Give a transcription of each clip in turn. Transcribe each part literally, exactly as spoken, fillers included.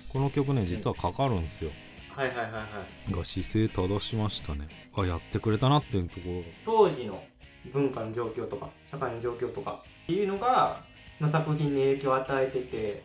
この曲ね実はかかるんですよ、 うん、はいはいはいはいが姿勢正しましたね。あ、やってくれたなっていうところが、 当時の文化の状況とか社会の状況とかっていうのが、まあ、作品に影響を与えてて、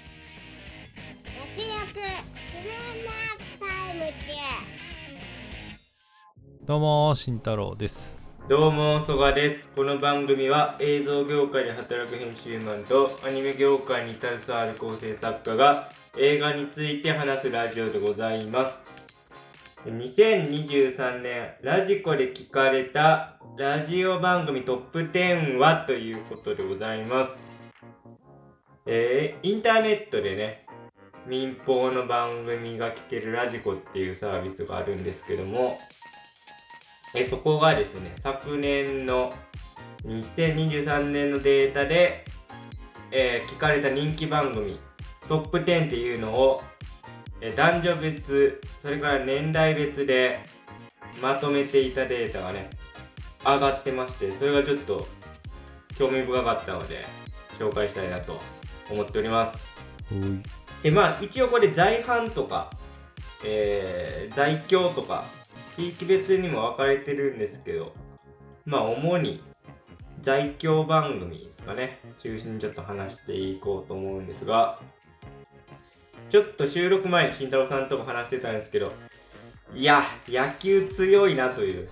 どうも慎太郎です。 どうも曽我です。この番組は映像業界で働く編集マンとアニメ業界に携わる構成作家が映画について話すラジオでございます。にせんにじゅうさんねんラジコで聞かれたラジオ番組トップじゅうはということでございます。えー、インターネットでね、民放の番組が聞けるラジコっていうサービスがあるんですけども、えそこがですね、昨年のにせんにじゅうさんねんのデータで、えー、聞かれた人気番組トップじゅうっていうのを、えー、男女別、それから年代別でまとめていたデータがね上がってまして、それがちょっと興味深かったので紹介したいなと思っております。でまあ一応これ在阪とか、えー、在京とか地域別にも分かれてるんですけど、まあ主に在京番組ですかね中心にちょっと話していこうと思うんですが、ちょっと収録前に慎太郎さんとも話してたんですけど、いや野球強いなという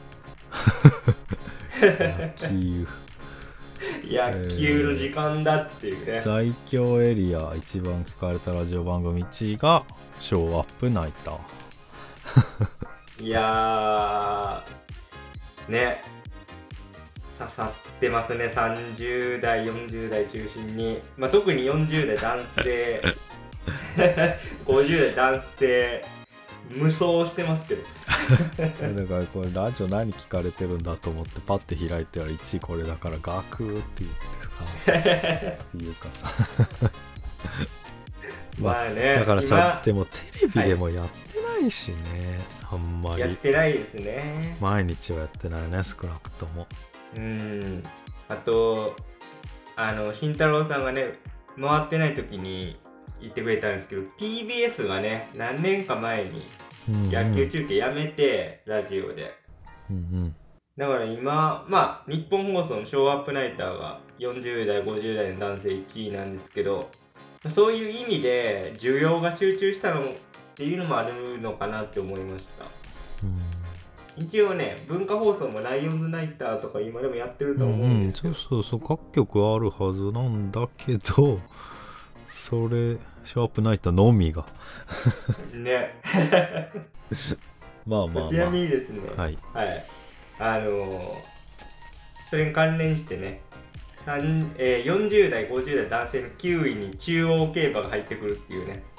野球野球の時間だっていうね、 えー、在京エリア一番聞かれたラジオ番組いちいがショーアップナイターいやーね刺さってますね。さんじゅう代よんじゅう代中心に、まあ、特によんじゅう代男性ごじゅう代男性無双してますけどだからこれラジオ何聞かれてるんだと思ってパッて開いてたらいちいこれだからガクーって言ってさっていうかさまあね、だからさ、でもテレビでもやってないしね、はい、あんまりやってないですね。 毎日はやってないね、少なくとも。 うーん、あとあの慎太郎さんがね回ってない時に言ってくれたんですけど、 ティービーエス がね何年か前に野球中継やめて、うんうん、ラジオで、うんうん、だから今まあ日本放送のショーアップナイターがよんじゅう代ごじゅう代の男性いちいなんですけど、そういう意味で需要が集中したのっていうのもあるのかなって思いました。うん、一応ね文化放送もライオンズナイターとか今でもやってると思うんですけど、うんうん、 そうそうそう、各局あるはずなんだけど、それショーアップナイターのみがねまあまあまあ、 ちなみにですね、 はい、 はい、あのー、それに関連してね、えー、よんじゅう代ごじゅう代男性のきゅういに中央競馬が入ってくるっていうね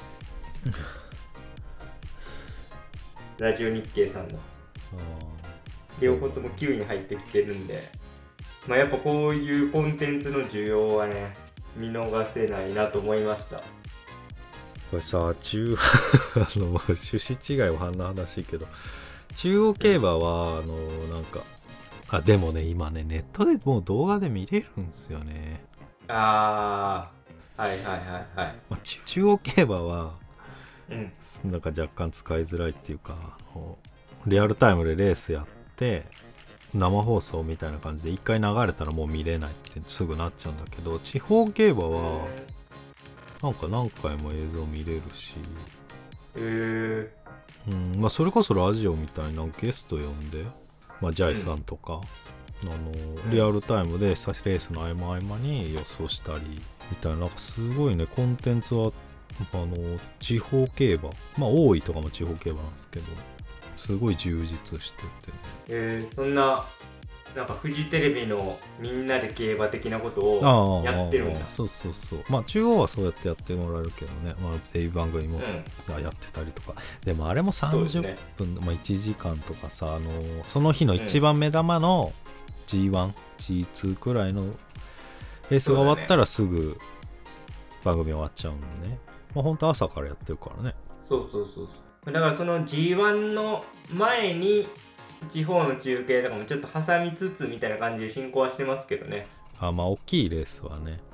ラジオ日経さんの両方ともきゅういに入ってきてるんで、まあ、やっぱこういうコンテンツの需要はね見逃せないなと思いました。 これさ、中あの趣旨違いは話しいけど、中央競馬は、うん、あのなんかあでもね今ねネットでもう動画で見れるんですよね。 あーはいはいはいはい、 まあ、中央競馬は、 うん、 なんか若干使いづらいっていうか、あのリアルタイムでレースやって生放送みたいな感じで一回流れたらもう見れないってすぐなっちゃうんだけど、地方競馬はなんか何回も映像見れるし、 へー、 うん、まあそれこそラジオみたいなゲスト呼んで、まあ、ジャイさんとか、うん、あのリアルタイムでレースの合間合間に予想したりみたいな、なんかすごいねコンテンツはあの地方競馬、まあ大井とかも地方競馬なんですけどすごい充実してて、ね、 えー、そんななんかフジテレビのみんなで競馬的なことをやってるんだ。 そうそうそう、まあ中央はそうやってやってもらえるけどね、まあテレビ番組もやってたりとか、うん、でもあれもさんじゅっぷん、ね、まあいちじかんとかさ、あのその日の一番目玉の ジーワン、ジーツー くらいのレースが終わったらすぐ番組終わっちゃうんでね、まあ本当朝からやってるからね。 そうそうそうそう、だからその ジーワン の前に地方の中継とかもちょっと挟みつつみたいな感じで進行はしてますけどね。 あ、まあ大きいレースはね。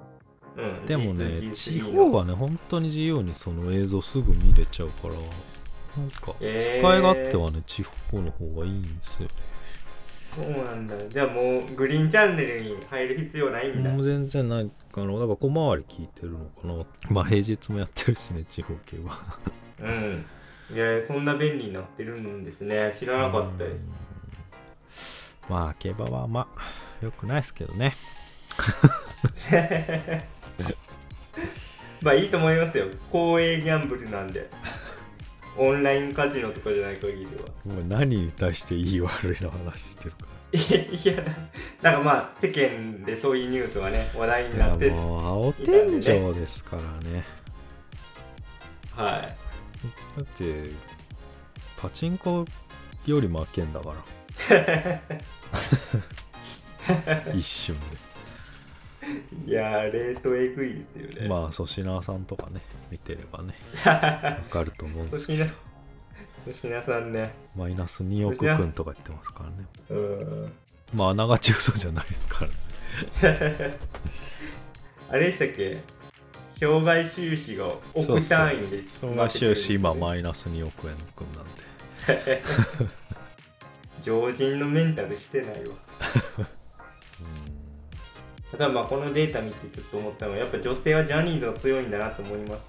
うん、 でもねジーツー、 地ジースリー の方はね本当に自由にその映像すぐ見れちゃうからなんかえー使い勝手はね地方の方がいいんですよね。 そうなんだ。じゃあもうグリーンチャンネルに入る必要ないんだ。 もう全然ないかな。だから小回り聞いてるのかな。まあ平日もやってるしね地方系はうん。いや、そんな便利になってるんですね。知らなかったです。 まあ競馬はまあ良くないですけどねまあいいと思いますよ。公営ギャンブルなんで。オンラインカジノとかじゃない限りは。 もう何に対していい悪いの話してるかいやだ、だからまあ世間でそういうニュースはね話題になっていやもう青天井ですからね。 はい。 だってパチンコより負けんだから一瞬いやーレートえぐいですよね。 でまあ粗品さんとかね見てればねわかると思うんですけど粗品さんねマイナスにおくくんとか言ってますからね。 うーんまああながち嘘じゃないですからねあれでしたっけ、障害収支が億単位で障害収支今マイナスにおくえんくんなんで常人のメンタルしてないわただまあこのデータ見てちょっと思ったのはやっぱ女性はジャニーズが強いんだなと思いました。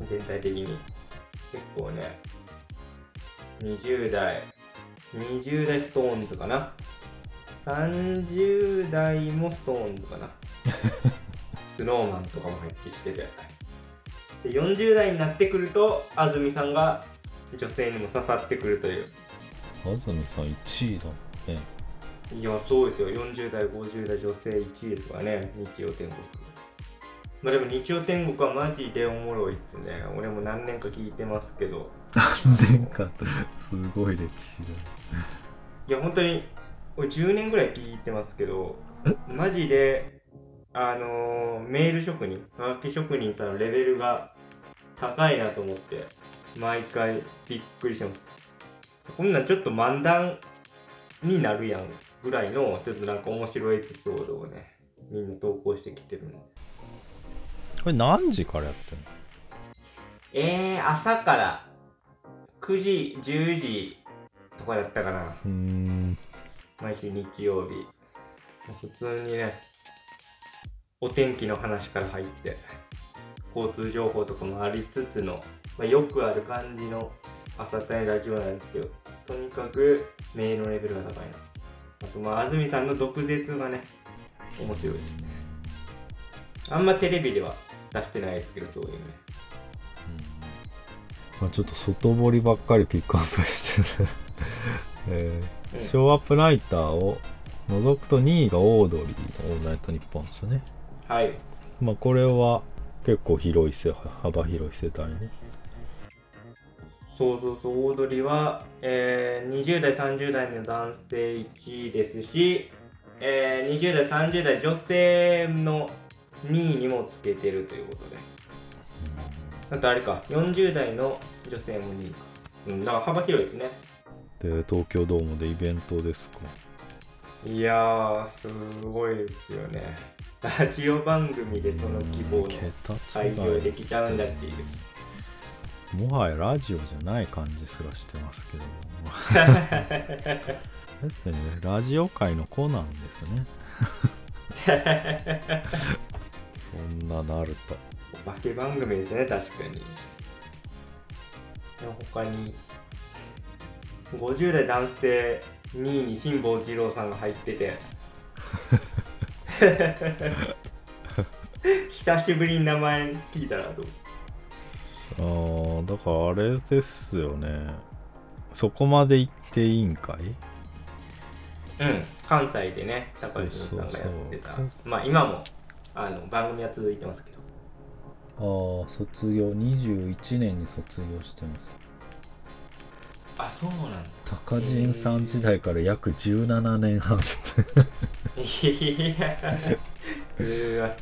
全体的に結構ねにじゅう代にじゅう代ストーンズかな、さんじゅう代もストーンズかなスノーマンとかも入ってきててでよんじゅう代になってくると安住さんが女性にも刺さってくるという。 安住さんいちいだね。 いやそうですよ、よんじゅう代ごじゅう代女性いちいですからね、日曜天国。まあでも日曜天国はマジでおもろいっすね。俺も何年か聞いてますけど。 何年かすごい歴史だ。 いや本当に俺じゅうねんぐらい聞いてますけどマジであのー、メール職人はがき職人さんのレベルが高いなと思って毎回びっくりしてます。こんなんちょっと漫談になるやんぐらいのちょっとなんか面白いエピソードをねみんな投稿してきてるんで。 これ何時からやってんの？ えー、朝からくじじゅうじとかだったかな。 うーん毎週日曜日普通にねお天気の話から入って交通情報とかもありつつの、まあ、よくある感じの朝帯ラジオなんですけど、とにかくメールのレベルが高いな。あとまあ安住さんの毒舌がね面白いですね。あんまテレビでは出してないですけどそういうね、 まあ、ちょっと外堀ばっかりピックアップしてる、えーうん、ショーアップナイターを除くとにいがオードリーのオールナイトニッポンですよね。 はい。 まあこれは結構広い世幅広い世代に。 そうそうそう、オードリーは、えー、にじゅう代さんじゅう代の男性いちいですし、えー、にじゅう代さんじゅう代女性のにいにもつけてるということで、あとあれかよんじゅう代の女性もにいか、うん、だから幅広いですね。 で東京ドームでイベントですか。 いやーすごいですよね。ラジオ番組でその規模の会場できちゃうんだっていう、 もはやラジオじゃない感じすらしてますけどですね、ラジオ界のコナンですねそんななると化け番組ですね。確かに。他にごじゅう代男性にいに辛坊治郎さんが入ってて久しぶりに名前聞いたらどう？ あだからあれですよね、そこまで行っていいんかい。 うん、関西でね高橋さんがやってた。まあ今もあの番組は続いてますけど。ああ卒業にじゅういちねんに卒業してます。 あ、そうなんだ。 高人さん時代から約じゅうななねんはん出いやすごい。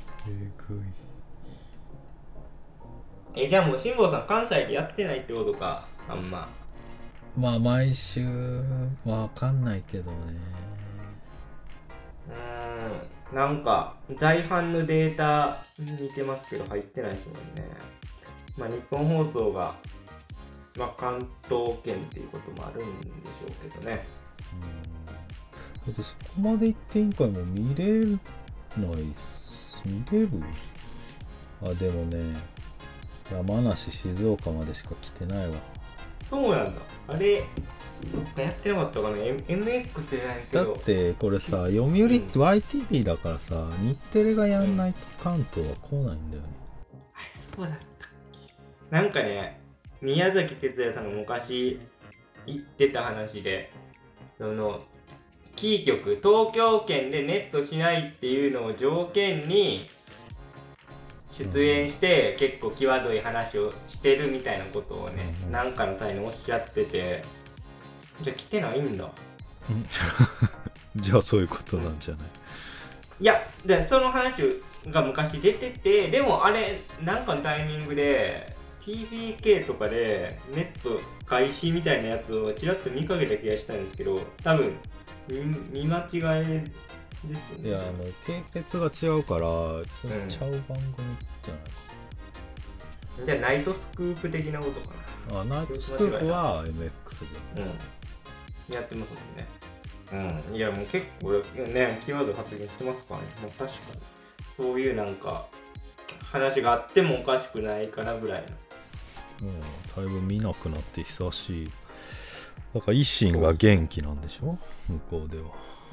え、じゃあもう辛坊さん関西でやってないってことか。あんままあ毎週わかんないけどね。 なんか在阪のデータ見てますけど入ってないですもんね。まあ日本放送が、まあ、関東圏っていうこともあるんでしょうけどね。 うん。だってそこまで行って委員会も見れないっす。見れる？あ、でもね、山梨、静岡までしか来てないわ。 そうなんだ。あれ、どっかやってなかったかな。エムエックス じゃないけど。 だってこれさ、読売って ワイティービー だからさ、日テレがやんないと関東は来ないんだよね。 あれ、そうだったっけ。なんかね、宮崎哲也さんが昔言ってた話で、そのキー局、東京圏でネットしないっていうのを条件に出演して結構際どい話をしてるみたいなことをね、うん、なんかの際におっしゃってて、じゃあ来てないんだ。 じゃあそういうことなんじゃない？ いや、でその話が昔出てて、でもあれなんかのタイミングで ティービーケー とかでネット開始みたいなやつをちらっと見かけた気がしたんですけど、多分見間違いですよね。 いや、あの系列が違うからそれちゃう番組じゃないか、 うん、じゃあナイトスクープ的なことかな。あ、ナイトスクープは エムエックス で、 うん、やってますもんね。うん、いやもう結構ね、キーワード発言してますからね。まあ、確かにそういうなんか話があってもおかしくないかなぐらいの。 うん、だいぶ見なくなって久しい。だから維新が元気なんでしょ、向こうでは。うん。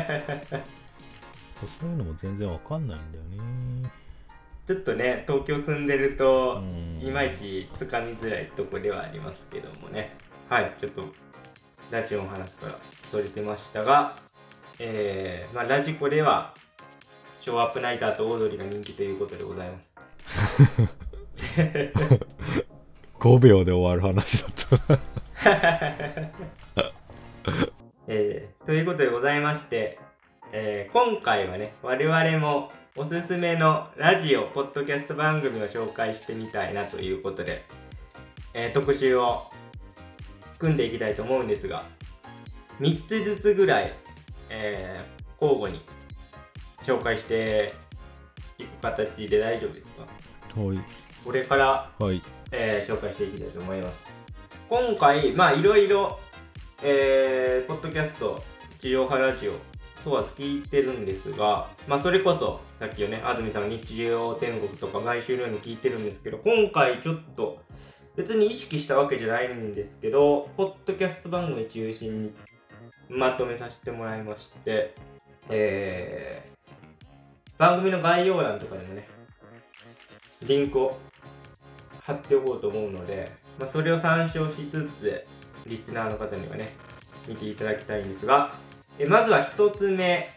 そういうのも全然わかんないんだよね。 ちょっとね、東京住んでるといまいちつかみづらいとこではありますけどもね。はい、ちょっとラジオの話からそれてましたが、えー、まあラジコではショーアップナイターとオードリーが人気ということでございます。 ごびょうで終わる話だったえー、ということでございまして、えー、今回はね、我々もおすすめのラジオ、ポッドキャスト番組を紹介してみたいなということで、えー、特集を組んでいきたいと思うんですが、みっつずつぐらい、えー、交互に紹介していく形で大丈夫ですか？ はい。 これから、 はいえー、紹介していきたいと思います。今回、まあいろいろ、えー、ポッドキャスト、地上波ラジオ問わず聞いてるんですが、まあそれこそ、さっきよね、安住さんが日常天国とか毎週のように聞いてるんですけど、今回ちょっと別に意識したわけじゃないんですけど、ポッドキャスト番組中心にまとめさせてもらいまして、えー、番組の概要欄とかにもね、リンクを貼っておこうと思うので、まあ、それを参照しつつ、リスナーの方にはね、見ていただきたいんですが、えまずは一つ目、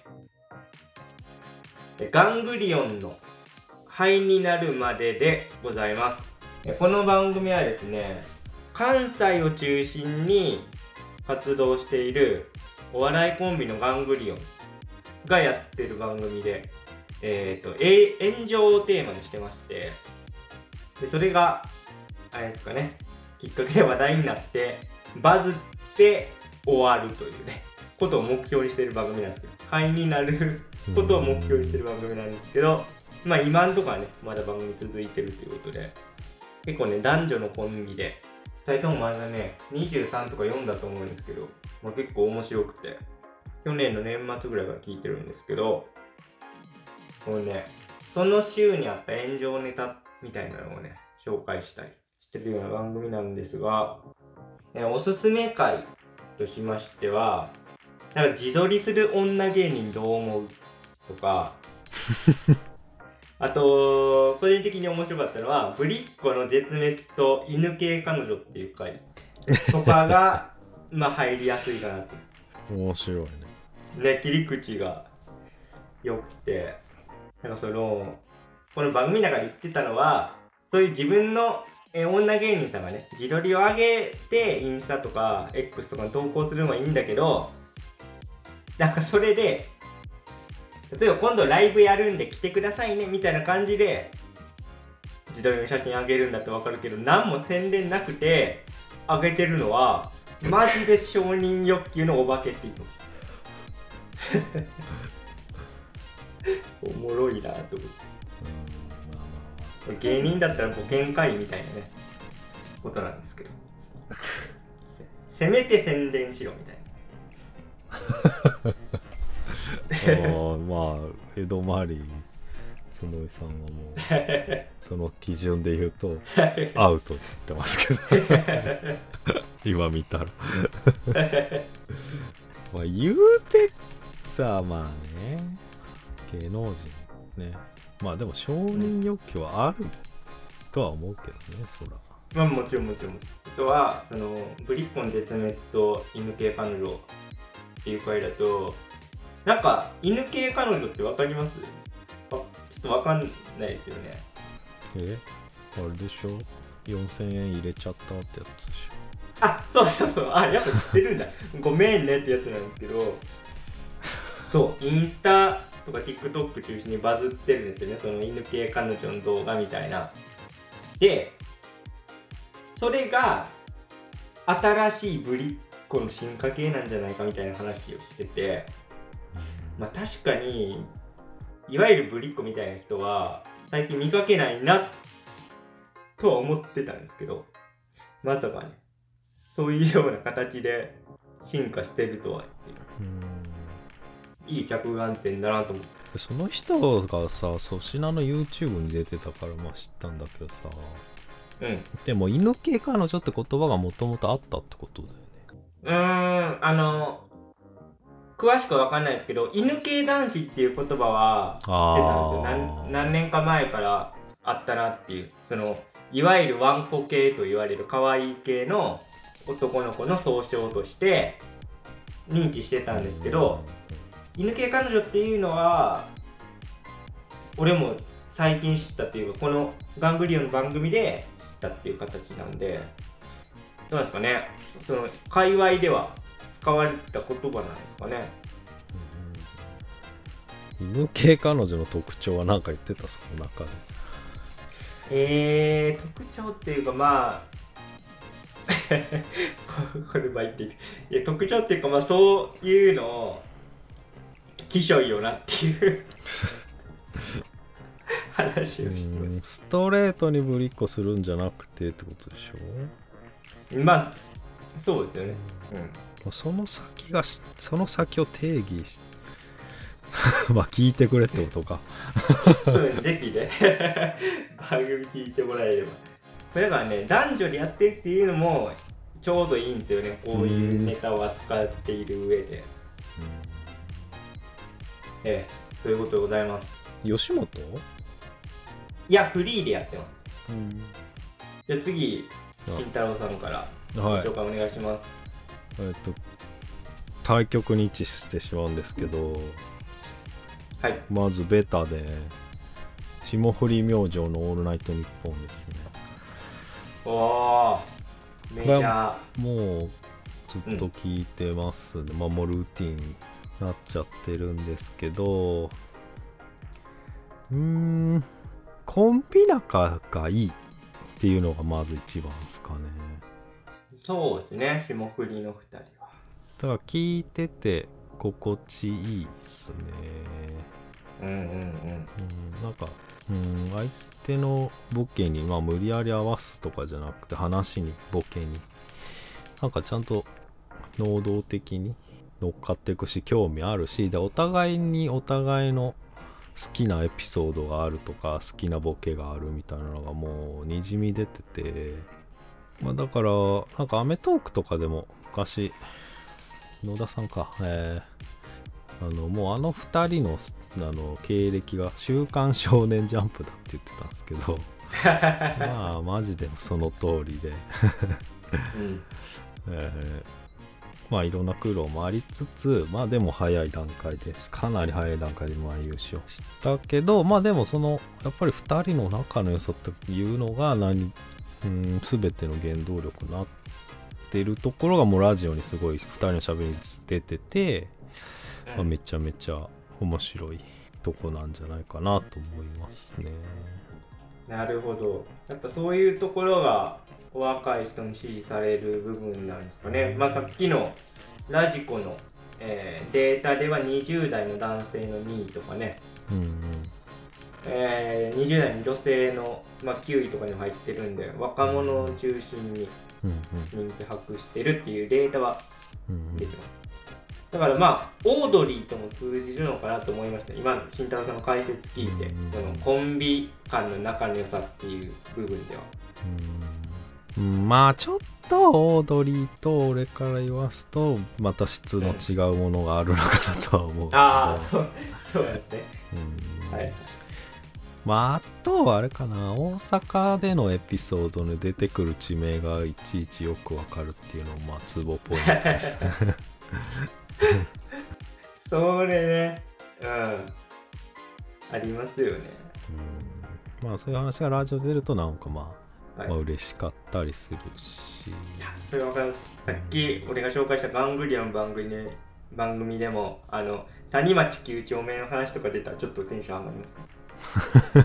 ガングリオンの灰になるまででございます。この番組はですね、関西を中心に活動しているお笑いコンビのガングリオンがやってる番組で、えーと、炎上をテーマにしてまして、でそれがあれですかね、きっかけで話題になってバズって終わるというねことを目標にしている番組なんですけど、灰になることを目標にしている番組なんですけど、まあ今んとこはねまだ番組続いてるということで、結構ね男女のコンビでふたりともまだねにじゅうさんとかよんだと思うんですけど、まあ、結構面白くて去年の年末ぐらいから聞いてるんですけど、このねその週にあった炎上ネタみたいなのをね紹介したりしてるような番組なんですが、えおすすめ回としましては、なんか自撮りする女芸人どう思うとかあと個人的に面白かったのはぶりっ子の絶滅と犬系彼女っていう回とかがまあ入りやすいかなと。 面白いね。 ね、切り口が良くて、なんかそのこの番組の中で言ってたのは、そういう自分のえ女芸人さんがね自撮りを上げてインスタとか X とかに投稿するのはいいんだけど、なんかそれで例えば今度ライブやるんで来てくださいねみたいな感じで自撮りの写真上げるんだってわかるけど、何も宣伝なくて上げてるのはマジで承認欲求のお化けっていうのおもろいなと思って、うん、まあまあ、芸人だったら保険会みたいなねことなんですけどせ, せめて宣伝しろみたいなあまあ江戸周り角井さんはもうその基準で言うとアウトって言ってますけど今見たらまあ言うてさまあね芸能人ねまあでも承認欲求はあるとは思うけどねそらまあもちろんもちろんあとはそのぶりっ子の絶滅と犬系彼女っていう回だとなんか犬系彼女ってわかります？あちょっとわかんないですよね。 えあれでしょよんせんえん入れちゃったってやつでしょ。 あそうそうそうあやっぱ知ってるんだごめんねってやつなんですけどそうインスタとか TikTok 中心にバズってるんですよねその犬系彼女の動画みたいなでそれが新しいぶりっ子の進化系なんじゃないかみたいな話をしててまあ確かにいわゆるぶりっ子みたいな人は最近見かけないなとは思ってたんですけどまさかねそういうような形で進化してるとはっていういい着眼点だなと思ってその人がさ粗品の YouTube に出てたからまあ知ったんだけどさうんでも犬系彼女って言葉がもともとあったってことだよねうーんあの詳しくは分かんないですけど犬系男子っていう言葉は知ってたんですよ 何, 何年か前からあったなっていうそのいわゆるワンコ系と言われる可愛い系の男の子の総称として認知してたんですけど犬系彼女っていうのは俺も最近知ったっていうかこのガングリオンの番組で知ったっていう形なんでどうなんですかねその界隈では使われた言葉なんですかね、 うん、犬系彼女の特徴は何か言ってたその中でえー、特徴っていうかまあこれは言っていくいや特徴っていうかまあそういうのをきしょいよなっていう話をしてストレートにぶりっ子するんじゃなくてってことでしょまあそうですよね、 うん、その先がその先を定義しまあ聞いてくれってことかそうぜひね番組聞いてもらえればこれだからね男女でやってるっていうのもちょうどいいんですよねこういうネタを扱っている上でええということでございます吉本いやフリーでやってます、 うん、 じゃあ次慎太郎さんからご紹介お願いします、 はい、えっと対局に位置してしまうんですけど、 はい、 まずベタで霜降り明星のオールナイトニッポンですねおーメジャーもうずっと聞いてますね、うん、まあもうルーティンになっちゃってるんですけどうーんコンビ仲がいいっていうのがまず一番ですかねそうですね霜降りのふたりはだから聞いてて心地いいですねうんうんうん、うん、 なんかうん相手のボケに、まあ、無理やり合わすとかじゃなくて話にボケになんかちゃんと能動的に乗っかっていくし興味あるしでお互いにお互いの好きなエピソードがあるとか好きなボケがあるみたいなのがもうにじみ出てて、まあ、だからなんかアメトークとかでも昔野田さんか、えー、あのもうあのふたりのあの経歴が週刊少年ジャンプだって言ってたんですけどまあマジでその通りで、うんえー、まあいろんな苦労もありつつまあでも早い段階ですかなり早い段階でまあ優勝したけどまあでもそのやっぱりふたりの仲の良さっていうのが何、うん、全ての原動力になってるところがもうラジオにすごいふたりのしゃべりに出てて、まあ、めちゃめちゃ面白いとこなんじゃないかなと思いますね。 なるほど。やっぱそういうところがお若い人に支持される部分なんですかね。まあさっきのラジコの、えー、データではにじゅう代の男性のにいとかね、 うんうん、 えー、にじゅう代の女性の、まあ、きゅういとかにも入ってるんで、若者を中心に人気博してるっていうデータは出てます。だからまあオードリーとも通じるのかなと思いました。今の慎太郎さんの解説聞いて、そのコンビ間の仲の良さっていう部分では、 うん、まあちょっとオードリーと俺から言わすとまた質の違うものがあるのかなとは思うけど、 ああそうそうですね、 うん、 はい。 まああとはあれかな、大阪でのエピソードに出てくる地名がいちいちよくわかるっていうのもまあツボポイントですそれね、うん、ありますよね。 うん、まあそういう話がラジオで出るとなんかまあ、 はい、 まあ嬉しかったりするし、 それわかる。さっき俺が紹介したガングリオン番組で番組でもあの谷町きゅう丁目の話とか出たらちょっとテンション上がります。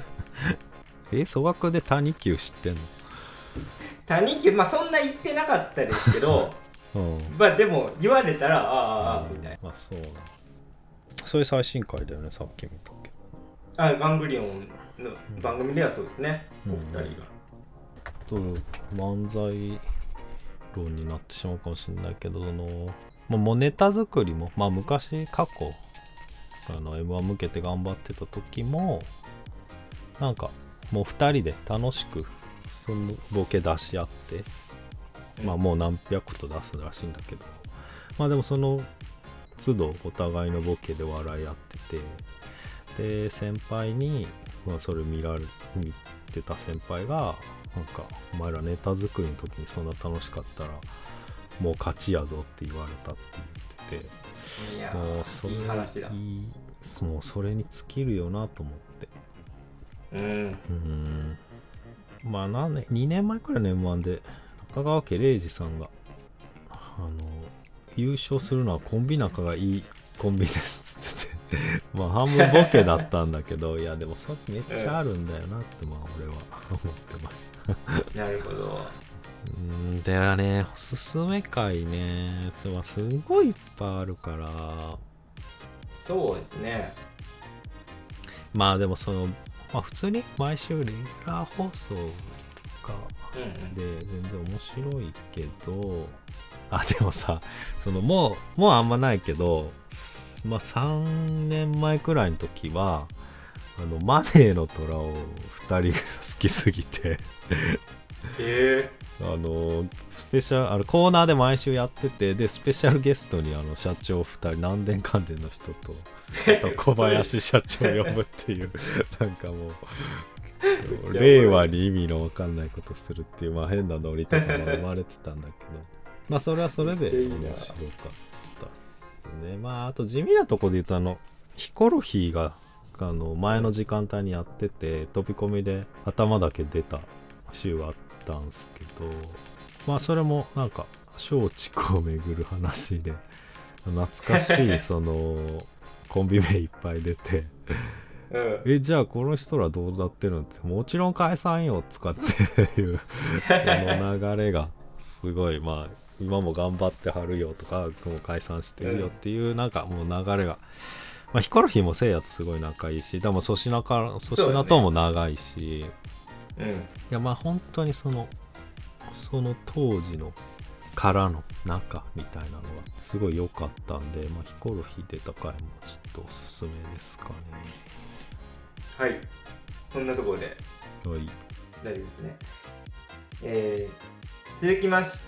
え、蘇学で谷急知ってんの？ 谷急、まあそんな言ってなかったですけどうん、 まあでも言われたらああ、うん、みたいな。 まあそうな。そういう最新回だよね、さっき見たけど。 あ、ガングリオンの番組ではそうですね、うん、お二人が。 と漫才論になってしまうかもしれないけど、その、まあ、もうネタ作りも、まあ昔過去あの エムワン 向けて頑張ってた時もなんかもうふたりで楽しくそのボケ出し合って、まあもう何百と出すらしいんだけど、まあでもその都度お互いのボケで笑い合ってて、で先輩に、まあ、それ見られ見てた先輩がなんかお前らネタ作りの時にそんな楽しかったらもう勝ちやぞって言われたって言ってて、 いやもうそれいい話だ。 いいもうそれに尽きるよなと思って、 うん、 うんまあ何年にねんまえくらいの エムワン で中川家礼二さんがあの優勝するのはコンビ仲がいいコンビですって言っててまあ半分ボケだったんだけどいやでもそれめっちゃあるんだよなってまあ俺は思ってましたなるほど。 うんではね、おすすめ回ね、すごいいっぱいあるから。 そうですね。 まあでもその、まあ普通に毎週レギュラー放送がで全然面白いけど、あ、でもさ、そのもう、もうあんまないけど、まあさんねんまえくらいの時は、あの、マネーの虎をふたりが好きすぎてえあのスペシャルあのコーナーで毎週やってて、でスペシャルゲストにあの社長ふたり、南電関電の人とあと小林社長を呼ぶっていうなんかもう令和に意味の分かんないことするっていう、まあ、変なノリとかも生まれてたんだけどまあそれはそれで面白かったっすね。まああと地味なとこで言うとあのヒコロヒーがあの前の時間帯にやってて飛び込みで頭だけ出た週があったんすけど、まあそれもなんか松竹をめぐる話で懐かしいそのコンビ名いっぱい出てうん、えじゃあこの人らどうなってるんですか、もちろん解散よ使っていうその流れがすごい、まあ今も頑張ってはるよとかもう解散してるよっていう、なんかもう流れが、まあ、ヒコロヒーもせいやとすごい仲いいし、でも粗品から粗品とも長いし、う、ね、うん、いやまあ本当にそのその当時のからの仲みたいなのがすごい良かったんで、まあ、ヒコロヒー出た回もちょっとおすすめですかね。 はい、そんなところで、はい、 大丈夫ですね。えー、続きまして、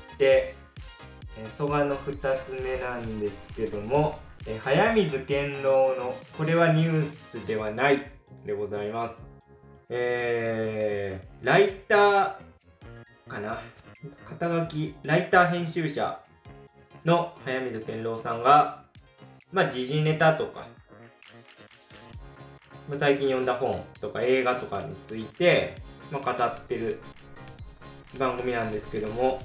えー、蘇我のふたつめなんですけども、えー、早水健郎のこれはニュースではないでございます。えー、ライターかな、肩書きライター編集者の早水健郎さんが、まあ時事ネタとか最近読んだ本とか映画とかについて、まあ、語ってる番組なんですけども、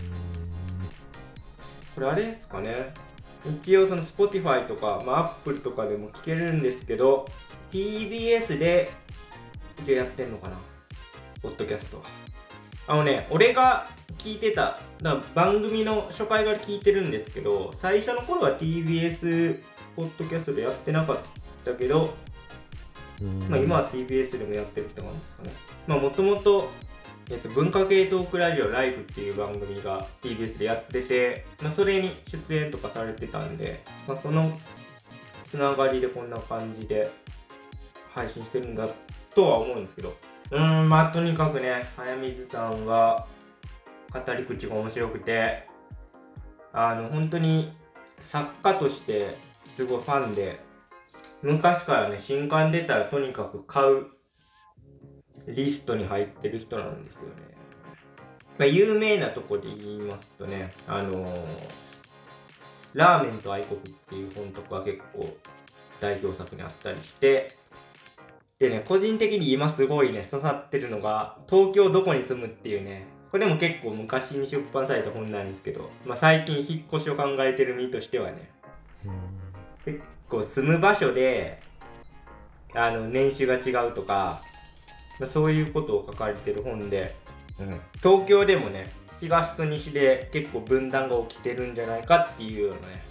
これあれですかね、一応その Spotify とか、まあ、Apple とかでも聞けるんですけど ティービーエス で一応やってんのかな、ポッドキャストは。あのね、俺が聞いてただ番組の初回から聞いてるんですけど、最初の頃は ティービーエス ポッドキャストでやってなかったけど、 まあ、今は ティービーエス でもやってるって感じですかね。まあもともと文化系トークラジオライブっていう番組が ティービーエス でやってて、まあ、それに出演とかされてたんで、まあ、そのつながりでこんな感じで配信してるんだとは思うんですけど、うーんまあとにかくね、早水さんは語り口が面白くて、あの本当に作家としてすごいファンで、昔からね新刊出たらとにかく買うリストに入ってる人なんですよね。まあ、有名なとこで言いますとね、あのー、ラーメンと愛国っていう本とか結構代表作にあったりして、でね、個人的に今すごいね刺さってるのが東京どこに住むっていうね、これも結構昔に出版された本なんですけど、まあ、最近引っ越しを考えてる身としてはね、結構住む場所であの年収が違うとか、そういうことを書かれてる本で、うん、東京でもね東と西で結構分断が起きてるんじゃないかっていうようなね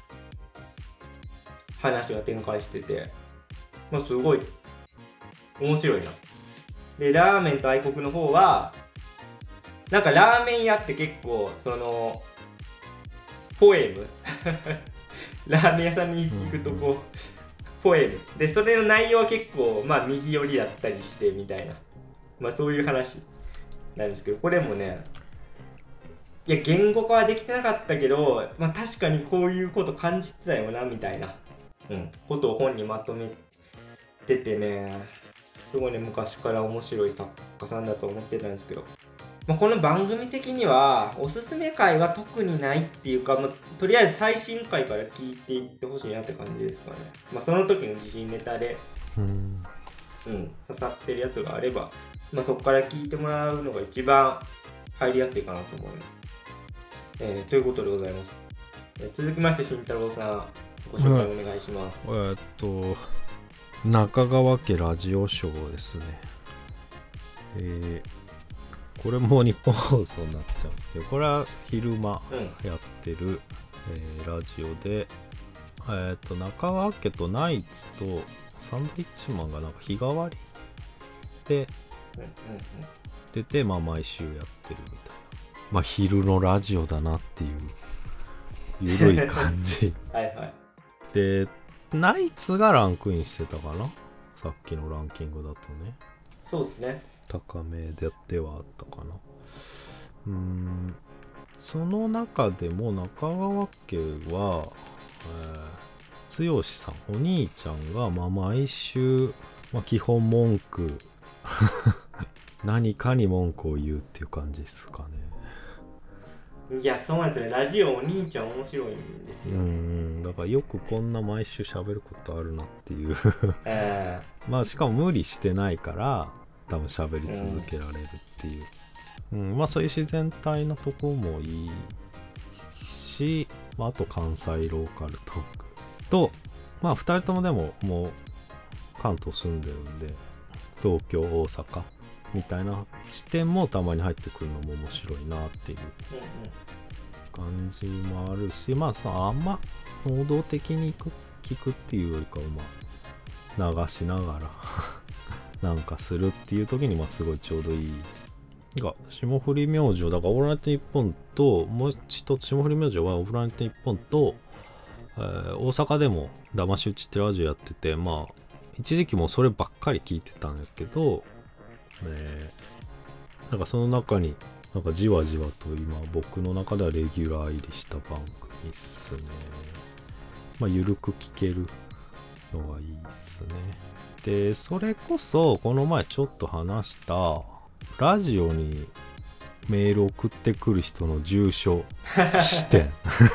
話が展開してて、まあ、すごい面白いな。でラーメンと愛国の方はなんかラーメン屋って結構そのポエムラーメン屋さんに行くとこう、うんポエムで、それの内容は結構まあ右寄りだったりしてみたいな、まあそういう話なんですけど、これもね、いや言語化はできてなかったけど、まあ確かにこういうこと感じてたよなみたいな、うん、ことを本にまとめててね、すごいね昔から面白い作家さんだと思ってたんですけど、まあ、この番組的にはおすすめ回は特にないっていうか、まあ、とりあえず最新回から聞いていってほしいなって感じですかね。まあ、その時の自信ネタで、うん、うん、刺さってるやつがあれば、まあ、そこから聞いてもらうのが一番入りやすいかなと思います。えー、ということでございます。えー、続きまして慎太郎さんご紹介お願いします。 うん、えー、っと中川家ラジオショーですね。えーこれも日本放送になっちゃうんですけど、これは昼間やってる、うんえー、ラジオで、えー、と中川家とナイツとサンドイッチマンがなんか日替わりで出て、まあ、毎週やってるみたいな、まあ昼のラジオだなっていうゆるい感じはい、はい、 でナイツがランクインしてたかな、さっきのランキングだとね。 そうですね、 高めでではあったかな。うーんその中でも中川家は、えー、剛さんお兄ちゃんが、まあ、毎週、まあ、基本文句何かに文句を言うっていう感じですかね。いやそうなんですよね、ラジオお兄ちゃん面白いんですよ。 うんだからよくこんな毎週喋ることあるなっていうえまあしかも無理してないから多分喋り続けられるっていう、うんうん、まあそういう自然体なとこもいいし、まあ、あと関西ローカルトークと、まあふたりともでももう関東住んでるんで東京大阪みたいな視点もたまに入ってくるのも面白いなっていう感じもあるし、まあさあんま能動的に聞く、聞くっていうよりかはまあ流しながらなんかするっていう時にまあすごいちょうどいいが霜降り明星だからオールナイトニッポンともう一つ霜降り明星はオールナイトニッポンと、えー、大阪でも騙し討ちってラジオやってて、まあ一時期もそればっかり聞いてたんだけど、えー、なんかその中になんかじわじわと今僕の中ではレギュラー入りした番組っすね。まあゆるく聞けるのがいいっすね。でそれこそこの前ちょっと話したラジオにメール送ってくる人の住所視点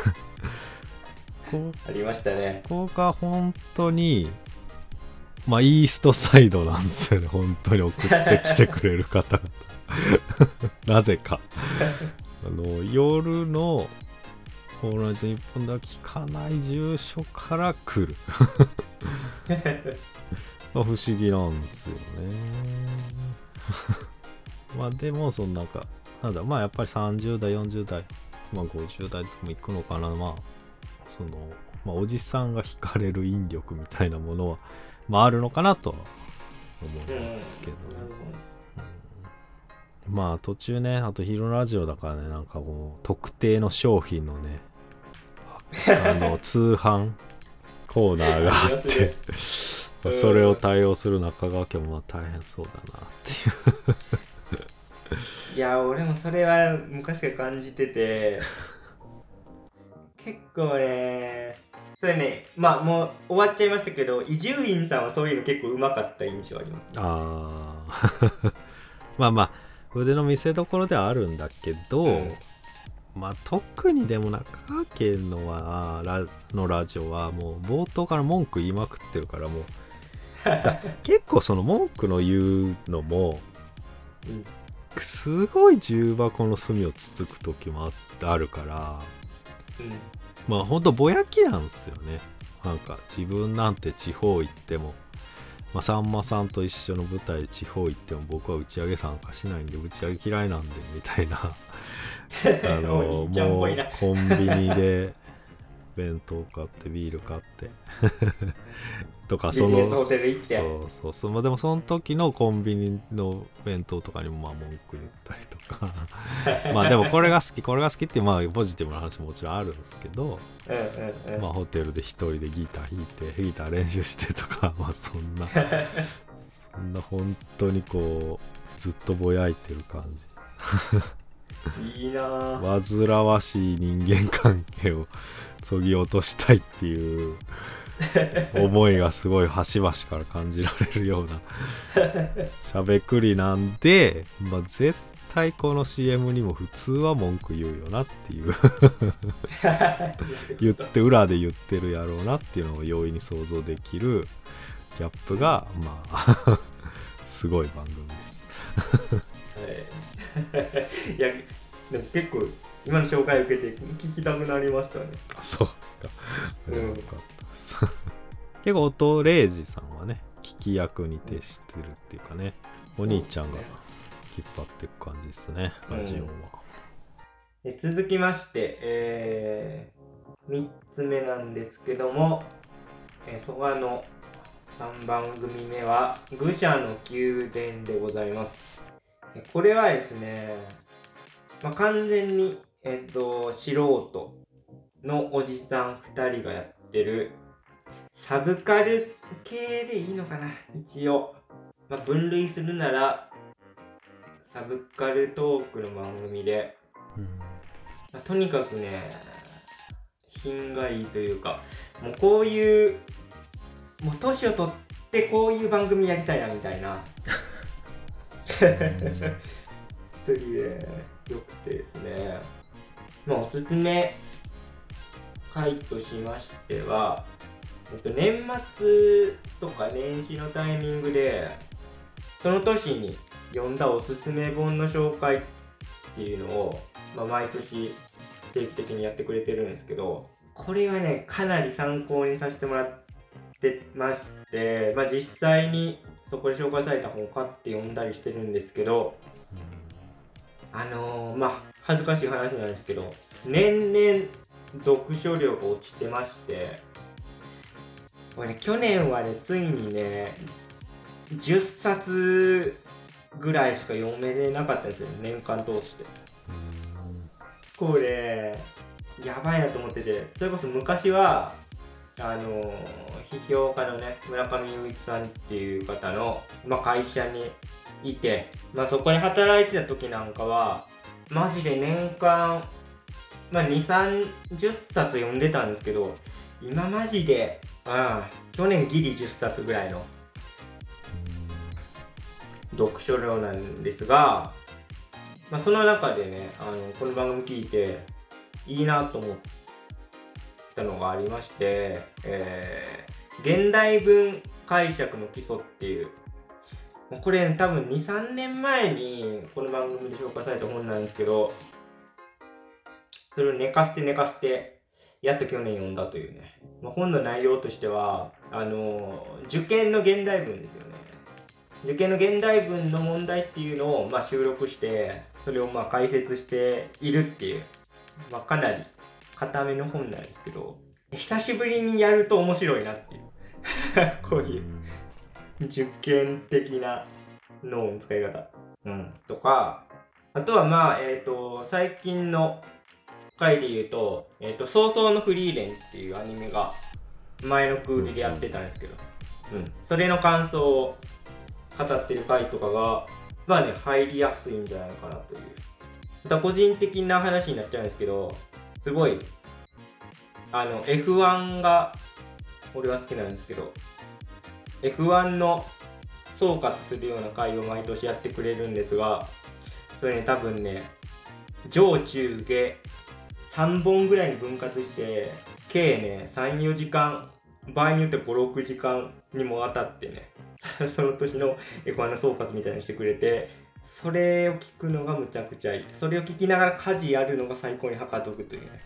こありましたね。 ここが本当にまあイーストサイドなんですよね。本当に送ってきてくれる方なぜかあの夜のオールナイトニッポンでは聞かない住所から来る不思議なんですよねまあでもそのなんかなんだまあやっぱりさんじゅう代よんじゅう代まあごじゅう代とかも行くのかな。まあそのまあおじさんが惹かれる引力みたいなものはまああるのかなとは思いますけど、うん、まあ途中ね、あと昼ラジオだからね、なんかもう特定の商品のねあの通販コーナーがあってそれを対応する中川家もまあ大変そうだなっていういや俺もそれは昔から感じてて結構ねそれね、まあもう終わっちゃいましたけど、伊集院さんはそういうの結構うまかった印象あります、ね、 ああまあまあ腕の見せ所ではあるんだけど、うん、まあ特にでも中川家のはラのラジオはもう冒頭から文句言いまくってるからもう結構その文句の言うのも、うん、すごい重箱の隅をつつく時も あ, あるから、うん、まあほんとぼやきなんですよね。なんか自分なんて地方行っても、まあ、さんまさんと一緒の舞台で地方行っても僕は打ち上げ参加しないんで打ち上げ嫌いなんでみたいなあのもうコンビニで弁当買ってビール買ってとかそのそうそうそうでもその時のコンビニの弁当とかにもまあ文句言ったりとかまあでもこれが好きこれが好きっていうまあポジティブな話ももちろんあるんですけど、うんうんうん、まあホテルで一人でギター弾いてギター練習してとかまあそんなそんな本当にこうずっとぼやいてる感じいいな煩わしい人間関係をそぎ落としたいっていう思いがすごい端々から感じられるようなしゃべくりなんで、まあ、絶対この シーエム にも普通は文句言うよなっていう言って裏で言ってるやろうなっていうのを容易に想像できるギャップがまあすごい番組ですいやでも結構今の紹介を受けて聞きたくなりましたね。 あそうですか、うん、よかったです結構音レイジさんはね聞き役に徹してるっていうかね、お兄ちゃんが引っ張っていく感じですね、ラジオは、 うん、え続きまして、えー、みっつめなんですけども、えー、蘇我のさんばん組目は愚者の宮殿でございます。これはですね、まあ、完全に、えっと、素人のおじさんふたりがやってるサブカル系でいいのかな一応、まあ、分類するならサブカルトークの番組で、うんまあ、とにかくね品がいいというかもうこういうもう年を取ってこういう番組やりたいなみたいなというよくてですね、まあ、おすすめ回としましては、えっと、年末とか年始のタイミングでその年に読んだおすすめ本の紹介っていうのを、まあ、毎年定期的にやってくれてるんですけど、これはねかなり参考にさせてもらってまして、まあ、実際にそこで紹介された本を買って読んだりしてるんですけど、あのー、まあ恥ずかしい話なんですけど年々読書量が落ちてまして、これね去年はねついにねじゅっさつぐらいしか読めれなかったんですよ、年間通して。これやばいなと思ってて、それこそ昔はあのー、批評家のね村上雄一さんっていう方の、まあ、会社にいて、まあ、そこに働いてた時なんかはマジで年間、まあ、にじゅうさんじゅっさつ読んでたんですけど、今マジで、うん、去年ギリじゅっさつぐらいの読書量なんですが、まあ、その中でねあのこの番組聞いていいなと思ったのがありまして、えー、現代文解釈の基礎っていう、これ、ね、多分にさんねんまえにこの番組で紹介された本なんですけど、それを寝かして寝かしてやっと去年読んだというね、まあ、本の内容としてはあの受験の現代文ですよね。受験の現代文の問題っていうのを、まあ、収録してそれをまあ解説しているっていう、まあ、かなり固めの本なんですけど、久しぶりにやると面白いなっていうこういう受験的な脳の使い方、うん、とか、あとはまあえっ、ー、と最近の回で言うと、えっ、ー、と早々のフリーレンっていうアニメが前のクールでやってたんですけど、うん、それの感想を語ってる回とかがまあね入りやすいんじゃないかなという。また個人的な話になっちゃうんですけど、すごいあの エフワン が俺は好きなんですけど、 エフワン の総括するような回を毎年やってくれるんですが、それね多分ね上中下さんぼんぐらいに分割して計ね さんよじかん、場合によってはごろくじかんにもわたってねその年の エフワン の総括みたいにしてくれて、それを聞くのがむちゃくちゃいい。それを聞きながら家事やるのが最高にはかどくというね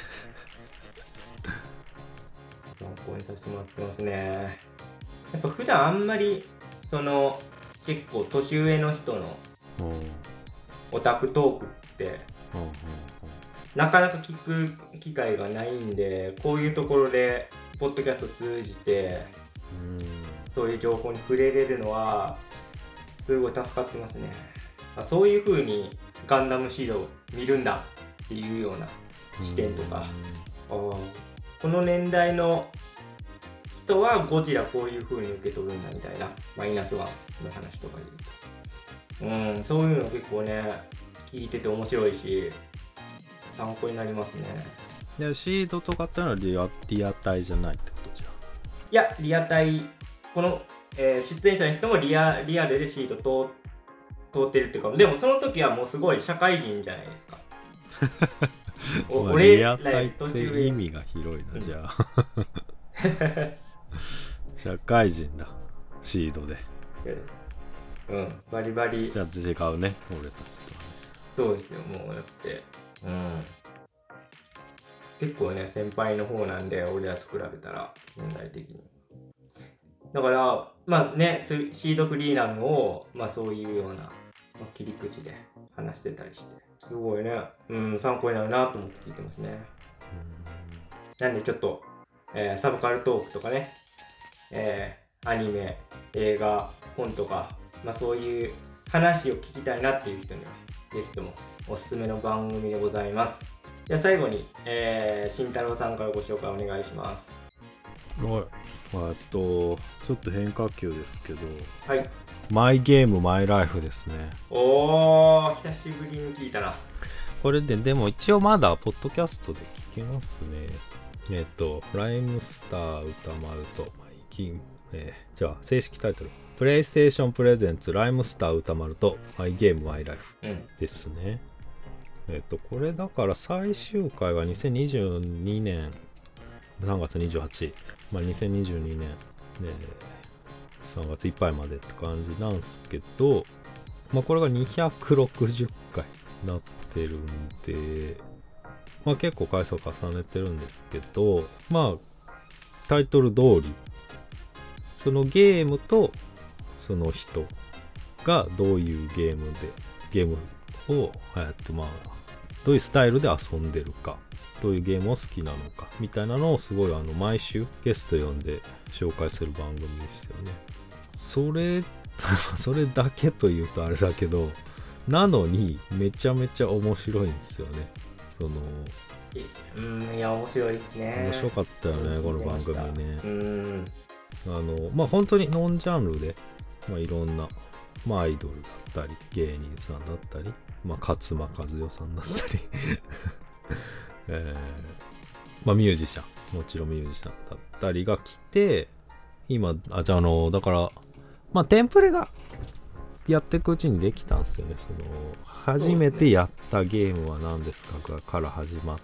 参考にさせてもらってますね。やっぱ普段あんまりその結構年上の人のオタクトークってなかなか聞く機会がないんで、こういうところでポッドキャスト通じてそういう情報に触れれるのはすごい助かってますね。そういう風にガンダムシードを見るんだっていうような視点とか、あこの年代の人はゴジラこういう風に受け取るんだみたいな、マイナスワンの話とかで言うと、うん、そういうの結構ね聞いてて面白いし参考になりますね。 でシードとかってのはリア、リアタイじゃないってことじゃん。 いやリアタイ、この、えー、出演者の人もリア、リアルでシード通通ってるっていうか、でもその時はもうすごい社会人じゃないですかおまあ、リアタイって意味が広いな、うん、じゃあ社会人だシードで、 うんバリバリ。 じゃあ違うね俺たちと。 そうですよ、もうだってうん結構ね先輩の方なんで、俺らと比べたら年代的に。だからまあねシードフリーなのをまあそういうような、まあ、切り口で話してたりして、すごいね、うん、参考になるなと思って聞いてますね。なんでちょっと、えー、サブカルトークとかね、えー、アニメ、映画、本とか、まあ、そういう話を聞きたいなっていう人にはぜひともおすすめの番組でございます。じゃあ最後に、えー、慎太郎さんからご紹介お願いします。 はい、えっとちょっと変化球ですけど、 はい、 マイゲームマイライフですね。 おー久しぶりに聞いたな。 これででも一応まだポッドキャストで聞けますね。えっとライムスター歌丸とマイキン、えー、じゃあ正式タイトルプレイステーションプレゼンツライムスター歌丸とマイゲームマイライフですね、うん、えっとこれだから最終回はにせんにじゅうにねんさんがつにじゅうはち、まあ、にせんにじゅうにねん、えー、さんがついっぱいまでって感じなんすけど、まあ、これがにひゃくろくじゅっかいなってるんで、まあ、結構回数を重ねてるんですけど、まあタイトル通りそのゲームとその人がどういうゲームでゲームを、えっとまあどういうスタイルで遊んでるか、どういうゲームを好きなのかみたいなのをすごいあの毎週ゲスト呼んで紹介する番組ですよね。それそれだけというとあれだけど、なのにめちゃめちゃ面白いんですよね。そのうんいや面白いですね。 面白かったよねこの番組ね。うんあのまあ本当にノンジャンルで、まあ、いろんな、まあ、アイドルだったり芸人さんだったり、まあ、勝間和代さんだったり、えーまあ、ミュージシャンもちろんミュージシャンだったりが来て、今あじゃああのだからまあテンプレがやっていくうちにできたんですよね。その初めてやったゲームは何ですかから始まって、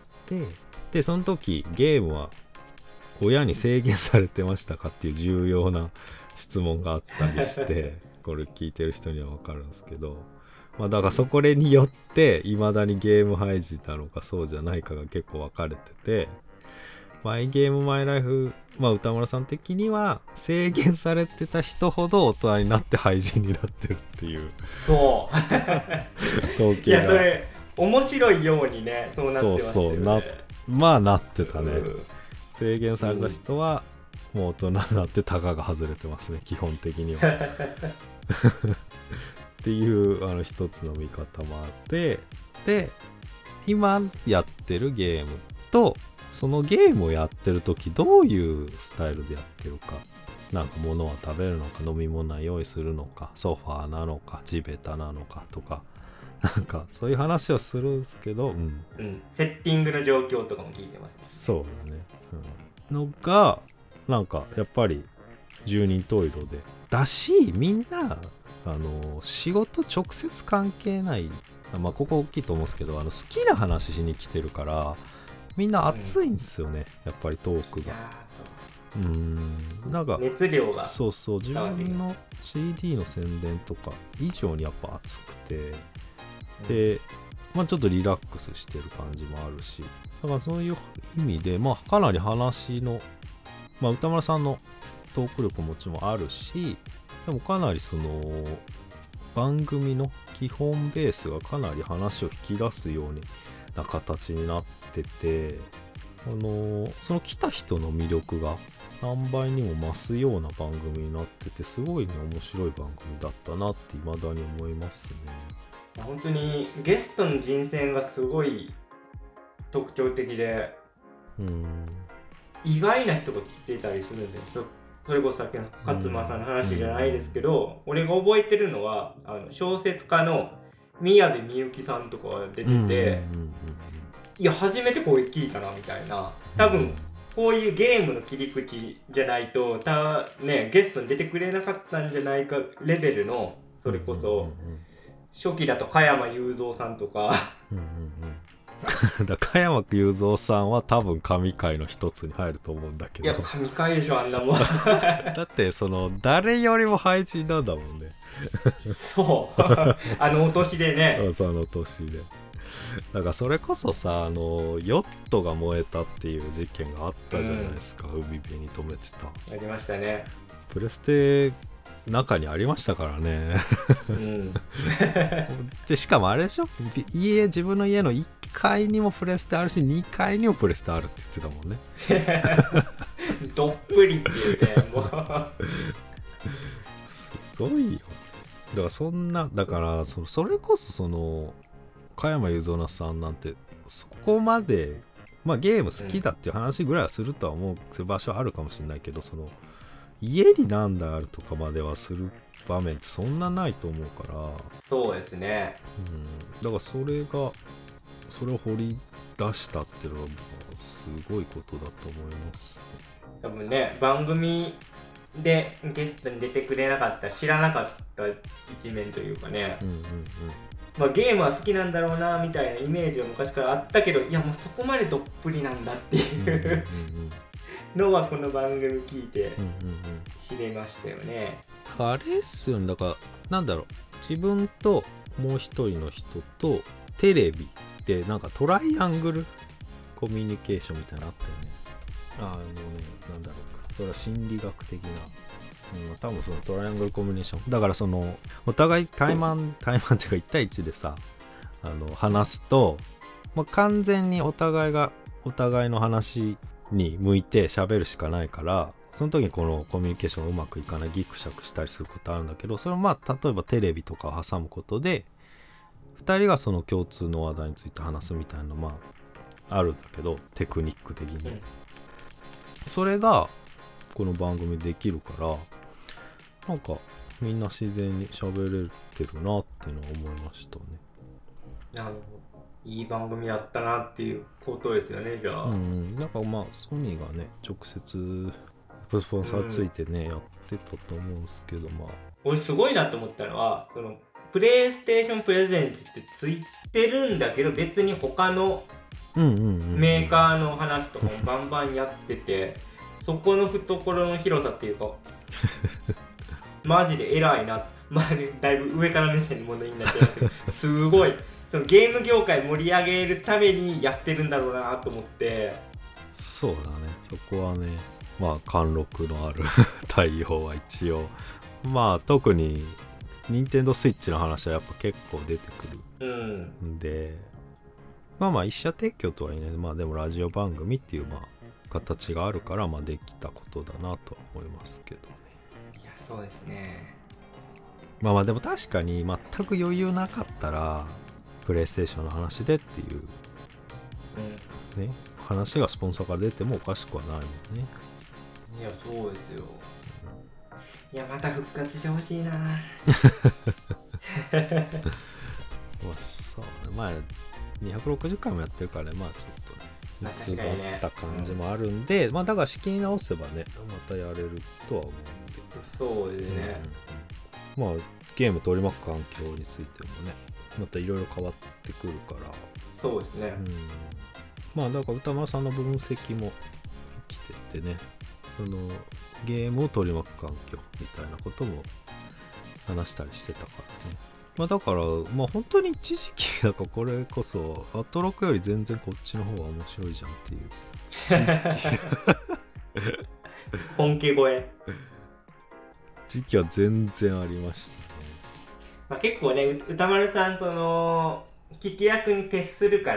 でその時ゲームは親に制限されてましたかっていう重要な質問があったりしてこれ聞いてる人には分かるんですけど、まあだからそこによって未だにゲーム配信なのかそうじゃないかが結構分かれてて、マイゲームマイライフ、まあ歌村さん的には制限されてた人ほど大人になって廃人になってるっていうそう統計が。 いやそれ面白いようにねそうなってますよね。 そうそうなまあなってたね、うん、制限された人はもう大人になってタガが外れてますね基本的にはっていうあの一つの見方もあって、で今やってるゲームとそのゲームをやってる時どういうスタイルでやってるか、なんか物は食べるのか飲み物は用意するのかソファーなのか地べたなのかとか、なんかそういう話をするんですけど、うんうん、セッティングの状況とかも聞いてます、ね、 そうだね、うん、のがなんかやっぱり十人十色でだし、みんなあの仕事直接関係ない、まあここ大きいと思うんですけど、あの好きな話しに来てるからみんな熱いんですよね、うん、やっぱりトークが。うーん、なんか熱量がそうそう、自分の シーディー の宣伝とか以上にやっぱ熱くて、うん、で、まあちょっとリラックスしてる感じもあるし、だからそういう意味でまあかなり話の、まあ歌丸さんのトーク力ももちろんあるし、でもかなりその番組の基本ベースがかなり話を引き出すような形になってて、あのその来た人の魅力が何倍にも増すような番組になってて、すごいね面白い番組だったなって未だに思いますね。 本当にゲストの人選がすごい特徴的で、うん、意外な人が来てたりするんで、そそれこそさっきの勝間さんの話じゃないですけど、うん、俺が覚えてるのはあの小説家の宮部みゆきさんとかが出てて、うんうんうんうん、いや初めて声聞いたなみたいな、多分こういうゲームの切り口じゃないとた、ね、ゲストに出てくれなかったんじゃないかレベルの、それこそ初期だと加山雄三さんとか、うんうんうん、だ加山雄三さんは多分神回の一つに入ると思うんだけど。 いや神回でしょあんなもんだってその誰よりも配信なんだもんねそうあのお年でねそうあの年でだからそれこそさ、あのヨットが燃えたっていう事件があったじゃないですか、うん、海辺に止めてた。 ありましたね。 プレステ中にありましたからね、うん、でしかもあれでしょ、家自分の家のいっかいにもプレステあるしにかいにもプレステあるって言ってたもんねどっぷりっていうねもうすごいよ。だからそんなだからそそれこそその加山雄三さんなんてそこまで、まあゲーム好きだっていう話ぐらいはするとは思う場所はあるかもしれないけど、その家になんだあるとかまではする場面ってそんなないと思うから。 そうですね、 うん、だからそれがそれを掘り出したっていうのはすごいことだと思います、ね、 多分ね番組でゲストに出てくれなかった知らなかった一面というかね、うんうんうん、まあ、ゲームは好きなんだろうなみたいなイメージは昔からあったけど、いやもうそこまでどっぷりなんだっていうのはこの番組聞いて知れましたよね。 あれっすよね、だからなんだろう、自分ともう一人の人とテレビでなんかトライアングルコミュニケーションみたいなのあったよね。あのね、なんだろうか、それは心理学的な、うん、多分そのトライアングルコミュニケーションだから、そのお互い対マン対マンっていうかいち対いちでさ、あの話すと、まあ、完全にお互いがお互いの話に向いて喋るしかないから、その時にこのコミュニケーションがうまくいかない、ギクシャクしたりすることあるんだけど、それはまあ例えばテレビとかを挟むことでふたりがその共通の話題について話すみたいなのまああるんだけど、テクニック的に、うん、それがこの番組できるから、なんかみんな自然に喋れてるなっていうのは思いましたね。 なるほど、いい番組だったなっていうことですよね。じゃあ、うん、 なんかまあソニーがね直接スポンサーついてね、うん、やってたと思うんですけど、まあ俺すごいなと思ったのは、そのプレイステーションプレゼンツってついてるんだけど、別に他のメーカーの話とかもバンバンやっててそこの懐の広さっていうかマジで偉いな、まあ、ね、だいぶ上から目線に物になってますけどすごいそのゲーム業界盛り上げるためにやってるんだろうなと思って。 そうだね、そこはね、まあ貫禄のある対応は一応、まあ特に任天堂スイッチの話はやっぱ結構出てくるんで、うん、まあまあ一社提供とはいえね、まあでもラジオ番組っていうまあ形があるから、まあ、できたことだなと思いますけどね。 いやそうですね。 まあまあでも確かに全く余裕なかったらプレイステーションの話でっていう、うん、ね、話がスポンサーから出てもおかしくはないもんね。 いやそうですよ、うん、いやまた復活してほしいなまあそうね、まあにひゃくろくじゅっかいもやってるからね、まあちょっとね熱があった感じもあるんで、ね、うん、まあだから仕切り直せばねまたやれるとは思うんで。 そうですね、 うん、まあゲーム取り巻く環境についてもねまたいろいろ変わってくるから。 そうですね、 うん、まあだから歌丸さんの分析も生きててね、そのゲームを取り巻く環境みたいなことも話したりしてたからね。まあだからまあ本当に一時期だからこれこそアトロクより全然こっちの方が面白いじゃんっていう本気声時期は全然ありましたね。 まあ、結構ね歌丸さんその聞き役に徹するから、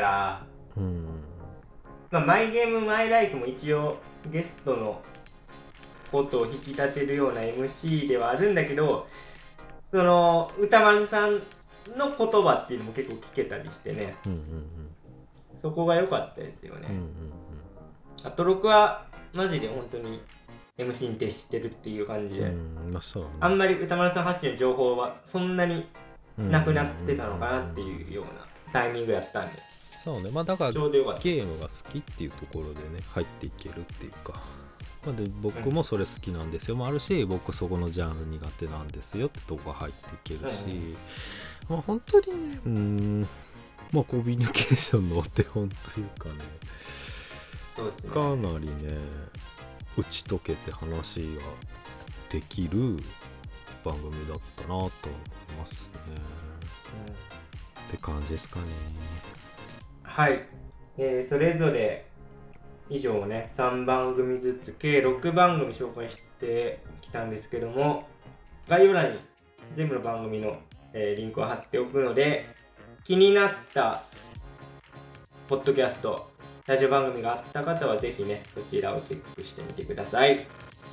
うん、まあ、マイゲームマイライフも一応ゲストのことを引き立てるような エムシー ではあるんだけど、その歌丸さんの言葉っていうのも結構聞けたりしてね、うんうんうん、そこが良かったですよね、うんうんうん、アトロクはマジで本当に エムシー に徹してるっていう感じで、うんまあそうね、あんまり歌丸さん発信の情報はそんなになくなってたのかなっていうようなタイミングやったんで、 そうね、まあだからゲームが好きっていうところでね入っていけるっていうか、まあ、で僕もそれ好きなんですよもあるし、僕そこのジャンル苦手なんですよってとこが入っていけるし、うんうん、まあ本当にね、うーん、まあコミュニケーションのお手本というかね、そうですね、かなりね打ち解けて話ができる番組だったなと思いますね、うん、って感じですかね。 はい、えー、それぞれ以上ねさんばん組ずつ計ろくばん組紹介してきたんですけども、概要欄に全部の番組の、えー、リンクを貼っておくので、気になったポッドキャストラジオ番組があった方はぜひねそちらをチェックしてみてください。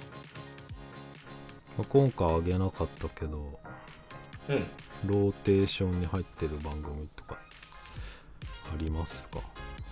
今回あげなかったけど、うん、ローテーションに入ってる番組とかありますか？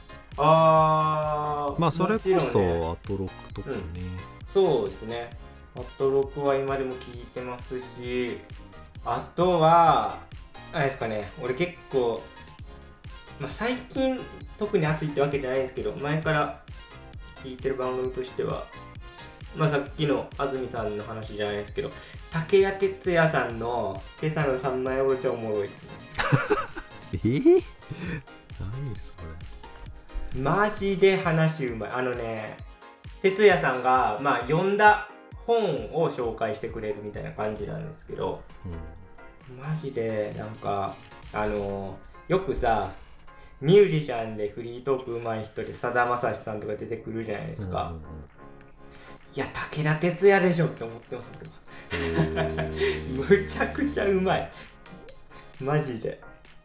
あー、 まあそれこそ、ね、アトロクとかね、うん、 そうですね、アトロクは今でも聞いてますし、あとはあれですかね、俺結構、まあ、最近特に熱いってわけじゃないですけど前から聞いてる番組としては、まあ、さっきの安住さんの話じゃないですけど武田鉄矢さんの今朝の三枚おろしはおもろいですねえー、何それマジで話うまい。あのね鉄矢さんが、まあ、読んだ本を紹介してくれるみたいな感じなんですけど、うん、マジでなんかあのよくさミュージシャンでフリートーク上手い人でさだまさしさんとか出てくるじゃないですか、うんうんうん、いや武田鉄矢でしょって思ってますけどむちゃくちゃうまいマジで、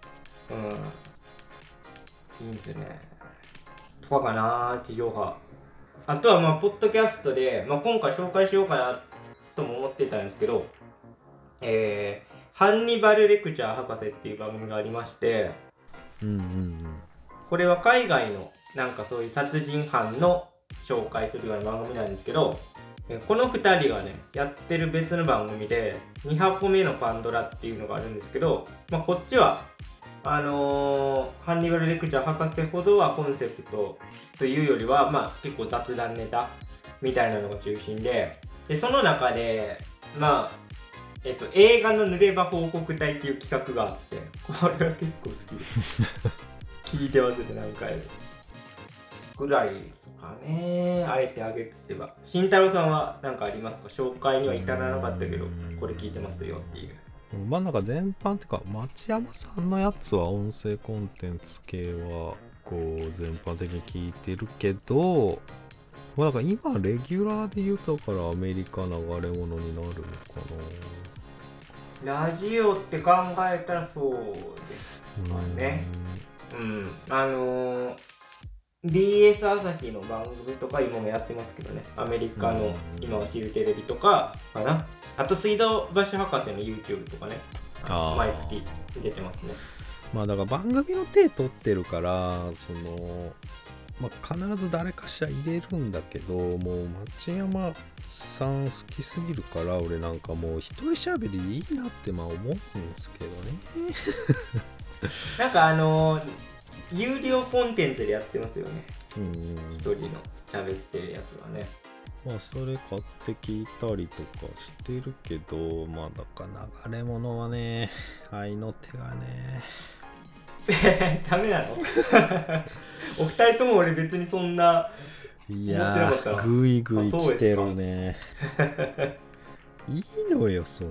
うん、いいんですよねとかかな地上波。あとはまあポッドキャストで、まあ、今回紹介しようかなとも思ってたんですけど、えー、ハンニバルレクチャー博士っていう番組がありまして、うんうんうん、これは海外のなんかそういう殺人犯の紹介するような番組なんですけど、このふたりがねやってる別の番組でに箱目のパンドラっていうのがあるんですけど、まあ、こっちはあのー、ハンニバルレクチャー博士ほどはコンセプトというよりは、まあ、結構雑談ネタみたいなのが中心で、でその中でまあえっと、映画の濡れ場報告隊っていう企画があって、これは結構好きです聞いてますね何回もぐらいですかね。あえてあげるとすれば慎太郎さんは何かありますか？紹介には至らなかったけどこれ聞いてますよっていう。 まあなんか全般っていうか町山さんのやつは音声コンテンツ系はこう全般的に聞いてるけど、まあ、なんか今レギュラーで言うとからアメリカ流れ物になるのかな。ラジオって考えたらそうですかね。うん、うん、あのー、 ビーエス 朝日の番組とか今もやってますけどね。アメリカの今は知るテレビとかかな。あと水道橋博士の YouTube とかね、毎月出てますね。 まあだから番組の手取ってるからその、まあ、必ず誰かしら入れるんだけど、もう町山さん好きすぎるから俺なんかもう一人喋りいいなってまあ思うんですけどね。 なんかあのー、有料コンテンツでやってますよね。 うん一人の喋ってるやつはね。 まあそれ買って聞いたりとかしてるけど、まあだから流れ物はね、愛の手がねダメなのお二人とも俺別にそんないやーグイグイ来てるね。いいのよその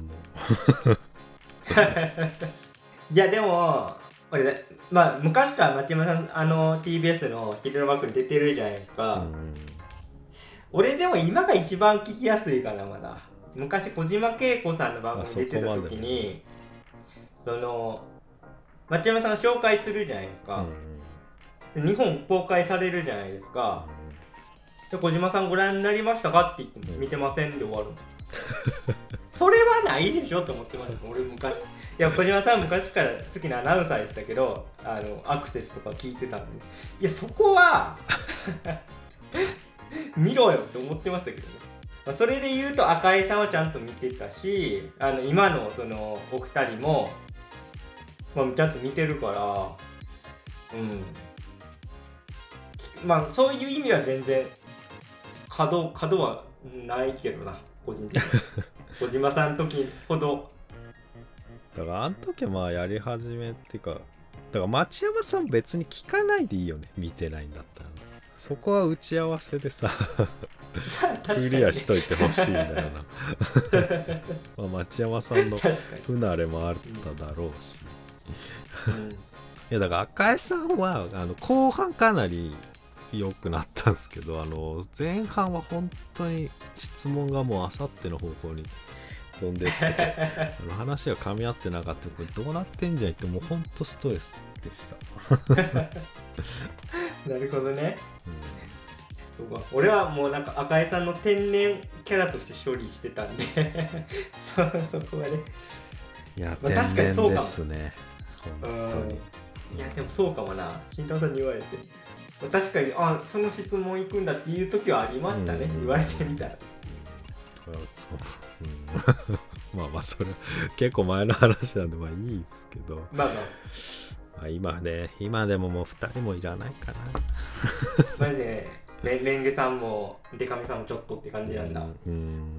いやでも俺ね、まあ昔から松山さんあの ティービーエス の昼の枠に出てるじゃないですか、うん、俺でも今が一番聞きやすいかな。まだ昔小島慶子さんの番組出てた時に そ, その松山さんが紹介するじゃないですか、うん、日本公開されるじゃないですか、うん、で小島さんご覧になりましたかって言っても見てませんで終わる、うん、それはないでしょって思ってました俺昔。いや小島さん昔から好きなアナウンサーでしたけど、あのアクセスとか聞いてたんで、いやそこは見ろよって思ってましたけどね。まあ、それで言うと赤井さんはちゃんと見てたし、あの今のそのお二人も、まあ、ちゃんと見てるから、うん、まあそういう意味は全然角角はないけどな、個人的に小島さんの時ほど。 だからあの時はまあやり始めっていうか、だから町山さん別に聞かないでいいよね、見てないんだったら。そこは打ち合わせでさクリアしといてほしいんだよなまあ町山さんの不慣れもあっただろうし、うん、いやだから赤江さんはあの後半かなり良くなったんですけど、あの前半は本当に質問がもうあさっての方向に飛んでっててあの話が噛み合ってなかった。これどうなってんじゃんってもうほんとストレスでしたなるほどね、うん、そうか。俺はもうなんか赤江さんの天然キャラとして処理してたんでそ, そこはね、 いや、まあ、天然ですね本当に。 いやでもそうかもな、慎太郎さんに言われて確かに、あその質問行くんだっていう時はありましたね、うん、言われてみたら。 そううん、まあまあそれ結構前の話なんでまあいいですけど、 まあまあ、 まあ今ね今でももうふたりもいらないかなマジでね、レンゲさんもデカミさんもちょっとって感じなんだ。 うん、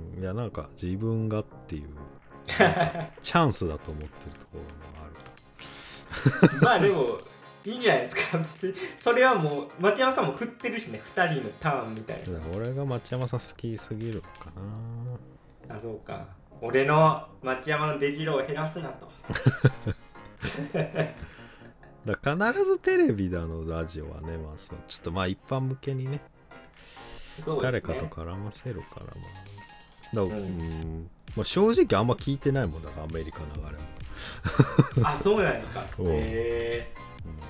うん、いやなんか自分がっていうチャンスだと思ってるところもあるまあでもいいんじゃないですか。それはもう町山さんも振ってるしね、ふたりのターンみたいな。 俺が町山さん好きすぎるのかなあ。そうか、俺の町山の出城を減らすなとだ必ずテレビだのラジオはね、まあ、そうちょっとまあ一般向けに ね, ね誰かと絡ませるからまあだ、うんうんまあ、正直あんま聞いてないもんだからアメリカ流れもあ、そうなんですか。へえー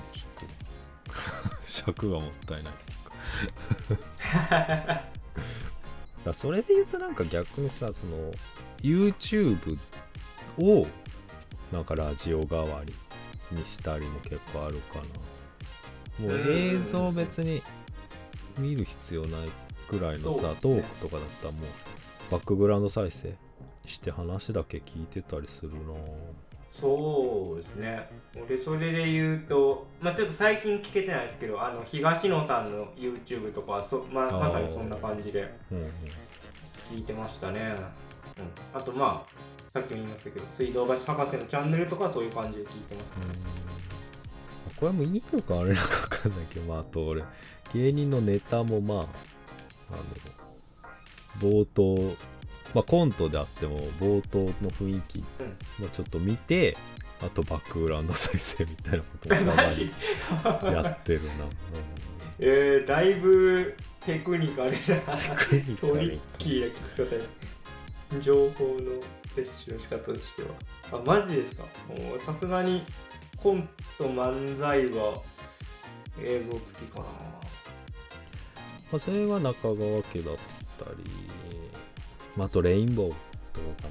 尺がもったいないっていうかだそれで言うとなんか逆にさ、その YouTube をなんかラジオ代わりにしたりも結構あるかな。もう映像別に見る必要ないぐらいのさ、トークとかだったらもうバックグラウンド再生して話だけ聞いてたりするな。 そうですね。俺それで言うと、まあちょっと最近聞けてないですけど、あの東野さんの YouTube とかはそ ま, まさにそんな感じで聞いてましたね。うん、あとまあさっきも言いましたけど、水道橋博士のチャンネルとかはそういう感じで聞いてます、ね。 うん、これもいいのかあれなのか分かんないけど、まああと俺芸人のネタもまああの冒頭。まあ、コントであっても冒頭の雰囲気もちょっと見て、うん、あとバックグラウンド再生みたいなことをたまにやってるな、うん、 えー、だいぶテクニカルなトリッキーな聞き方で情報の摂取の仕方としては。あ、マジですか。もうさすがにコント漫才は映像付きかな。 まあ、それは中川家だったり、まあ、あとレインボーとかか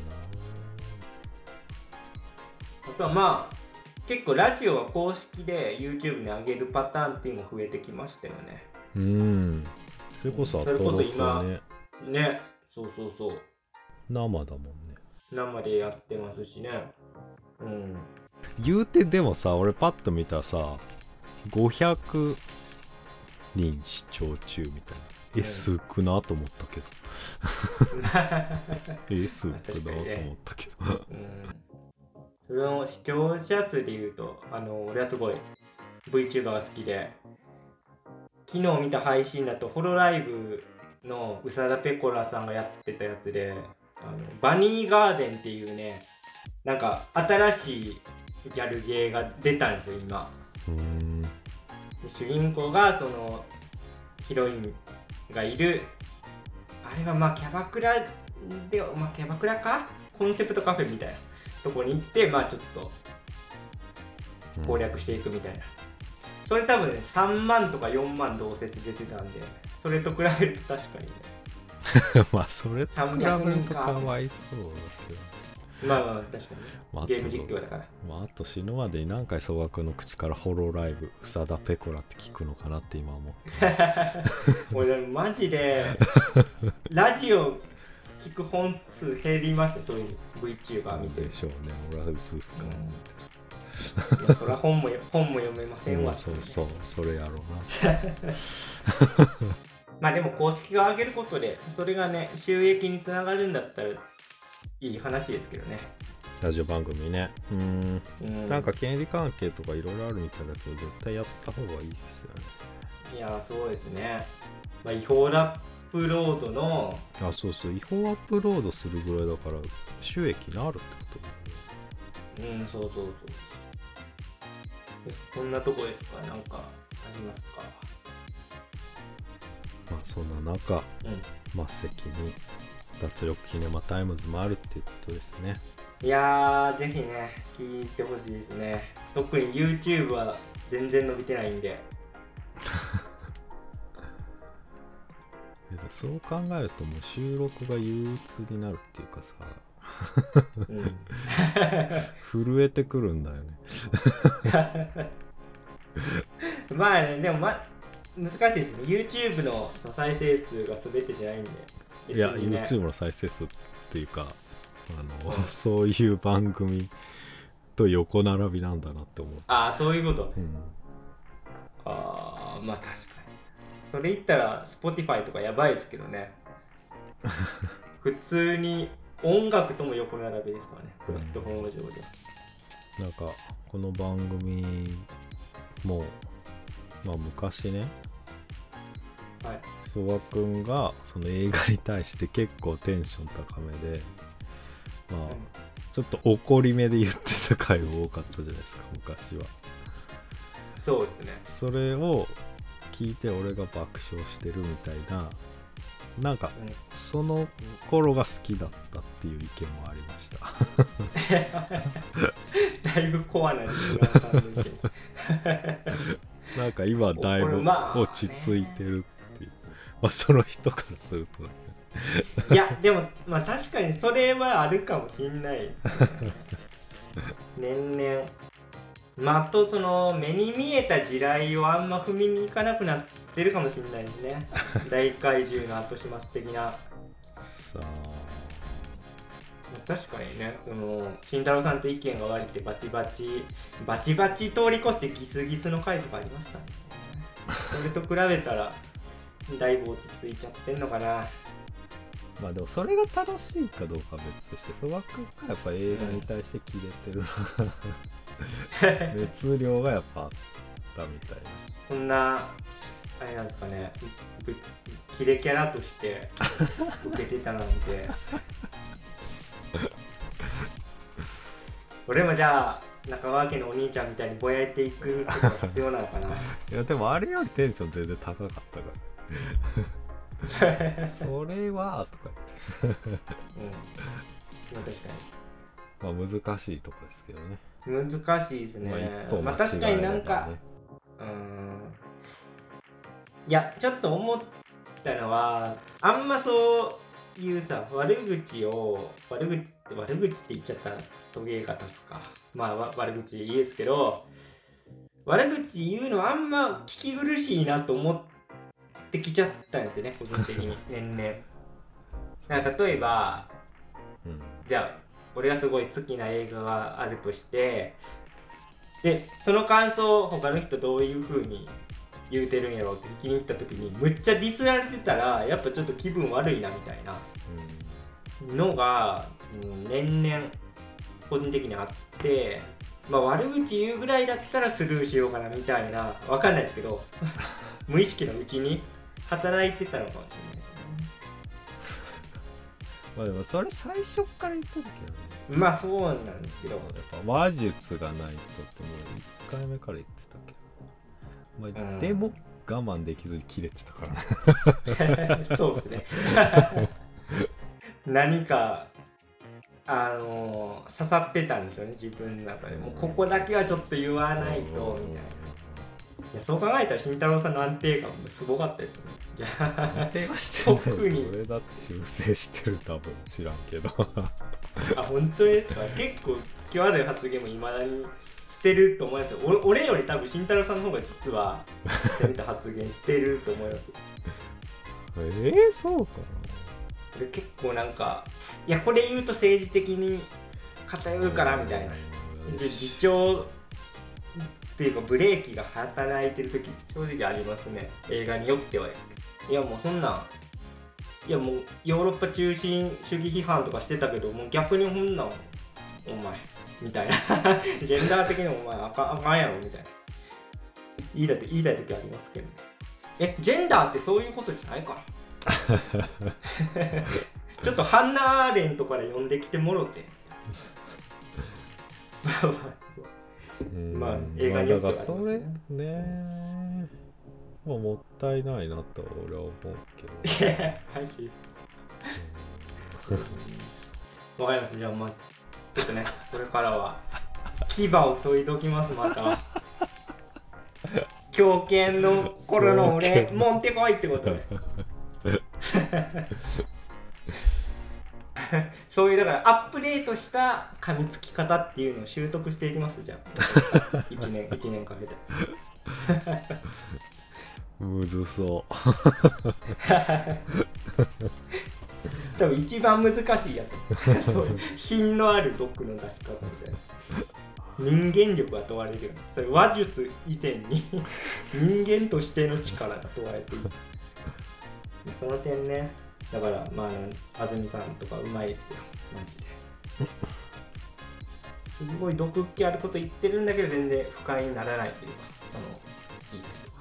あとはまあ結構ラジオは公式で YouTube に上げるパターンっていうのも増えてきましたよね。 な。うんそれこそそれこそ今ねね、そうそうそう、 生だもんね。 生でやってますしね。うん。 言うてでもさ、俺パッと見たらさごひゃくにん視聴中みたいな、え、少なと思ったけどえ、少なと思ったけど、うん、 それの視聴者数で言うと、あの俺はすごい VTuber が好きで、昨日見た配信だとホロライブの宇佐田ペコラさんがやってたやつで、あのバニーガーデンっていうね、なんか新しいギャルゲーが出たんですよ今。 うーん、 で主人公がそのヒロインがいる、あれはまあキャバクラで、まあキャバクラかコンセプトカフェみたいなとこに行って、まあちょっと攻略していくみたいな、うん、それ多分ねさんまんとかよんまん同説出てたんで、それと比べると確かにねまあそれと比べるとかわいそうだけど、 まあまあ確かに、ね、 まあ、 ゲーム実況だから、 まあ、あと死ぬまでに何回総額の口からホロライブ宇佐田ペコラって聞くのかなって今思って俺マジでラジオ聞く本数減りました、そういう VTuber 見て。 でしょうね、俺は薄々かな、 うん、いやそりゃ本も本も読めませんわ、 うん、そうそうそれやろうなまあでも公式が上げることでそれがね収益につながるんだったらいい話ですけどね。 ラジオ番組ね、うーん、 うん、 なんか権利関係とかいろいろあるみたいだけど絶対やった方がいいっすよね。 いやそうですね、まあ、違法アップロードの、 あ、そうそう、違法アップロードするぐらいだから収益になるってことだよね。うん、そうそうそう。こんなとこですか、なんかありますか。 まあそんな中、 うん、 末席に脱力キネマタイムズもあるっていうことですね。 いやーぜひね聞いてほしいですね。特に YouTube は全然伸びてないんでそう考えるともう収録が憂鬱になるっていうかさ、うん、震えてくるんだよねまあね、でも、ま、難しいですね。 YouTube の再生数が全てじゃないんで、ね、 いや YouTube の再生数っていうかあの、うん、そういう番組と横並びなんだなって思う。 ああそういうこと、うん、ああまあ確かにそれ言ったら Spotify とかやばいですけどね普通に音楽とも横並びですからね、プラットフォーム上で。 なんかこの番組もまあ昔ね、 はい、 曽我くんがその映画に対して結構テンション高めで、まあ、うん、ちょっと怒り目で言ってた回が多かったじゃないですか昔は。 そうですね。 それを聞いて俺が爆笑してるみたいな、なんか、うん、その頃が好きだったっていう意見もありましただいぶコアなですなんか今だいぶ落ち着いてるっていう、まあその人からするとねいやでもまあ確かにそれはあるかもしんないですね年々まあ、あとその目に見えた地雷をあんま踏みに行かなくなってるかもしれないですね大怪獣の後始末的なさあ確かにね、その慎太郎さんと意見が割れてバチバチバチバチ通り越してギスギスの回とかありましたねそれと比べたらだいぶ落ち着いちゃってんのかな。 まあでもそれが楽しいかどうかは別として、曽我くんがやっぱ映画に対してキレてるのが、うん、熱量がやっぱあったみたいな。 こんなあれなんですかね、キレキャラとして受けてたなんて俺もじゃあ中川家のお兄ちゃんみたいにぼやいていくことが必要なのかな。いやでもあれよりテンション全然高かったからそれはとか言ってうん、 まあ、確かにまあ難しいとこですけどね。 難しいですね。まあ、まあ、確かになんかうーんいやちょっと思っったのは、あんまそういうさ、悪口を、悪口って、悪口って言っちゃったらトゲが立つか。まあ、悪口言えですけど、悪口言うのあんま聞き苦しいなと思ってきちゃったんですよね、個人的に。年々。だから例えば、うん、じゃあ、俺がすごい好きな映画があるとして、で、その感想を他の人どういう風に言うてるんやろうって聞きに行った時にむっちゃディスられてたらやっぱちょっと気分悪いなみたいなのが、うん、年々個人的にあって、まあ悪口言うぐらいだったらスルーしようかなみたいな、わかんないですけど無意識のうちに働いてたのかもしれないですね。 まあでもそれ最初から言ってるけどね。 まあそうなんですけど、やっぱ話術がないとってもういっかいめから言ってたけど、まあうん、でも我慢できずに切れてたからねそうですね何かあのー、刺さってたんでしょうね、自分の中で。もうここだけはちょっと言わないとみたいな。いや、そう考えたら慎太郎さんの安定感もすごかったですよね。じゃあ安定はしてる。特に俺だって修正してる、多分知らんけどあ、本当ですか。結構際どい発言もいまだにしてると思いますよ。お俺より多分慎太郎さんの方が実はそういった発言してると思いますえー、そうかな。 俺結構なんか、いやこれ言うと政治的に偏るからみたいなで自重っていうかブレーキが働いてる時正直ありますね、映画によってはですけど。いやもうそんなんいやもうヨーロッパ中心主義批判とかしてたけど、もう逆にほんなんお前みたいなジェンダー的にお前あかんあかんやろみたいな言いたい言いたい時ありますけど、えジェンダーってそういうことじゃないからちょっとハンナ・アーレントから呼んできてもろてまあ映画によってはありますね。 だからそれね、まあ、もったいないなと俺は思うけど。 いやマジわかります。じゃあまあちょっとねこれからは牙を研いどきます。また狂犬の頃の俺もんてこいってことでそういうだからアップデートした噛みつき方っていうのを習得していきます。じゃあいちねんいちねんかけてむずそう多分一番難しいやつそういう品のある毒の出し方みたいな。人間力が問われるよね。それ話術以前に人間としての力が問われているその点ね、だからまあ安住さんとかうまいですよマジですごい毒っ気あること言ってるんだけど全然不快にならないというか、そのいい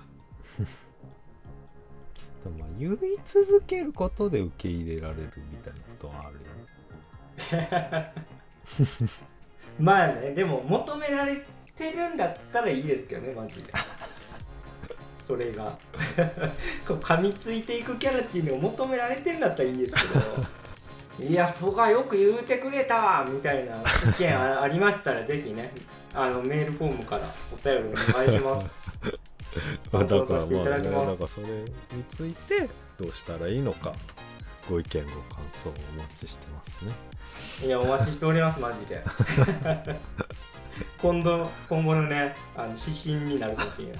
とかまあ言い続けることで受け入れられるみたいなことはあるよねまあね、でも求められてるんだったらいいですけどねマジでそれがこう噛みついていくキャラっていうのを求められてるんだったらいいですけどいやそがよく言うてくれたみたいな意見ありましたらぜひね、あのメールフォームからお便りお願いしますだからまあね、なんかそれについてどうしたらいいのかご意見ご感想をお待ちしてますね。 いやお待ちしておりますマジで今度今後のねあの指針になるかもしれない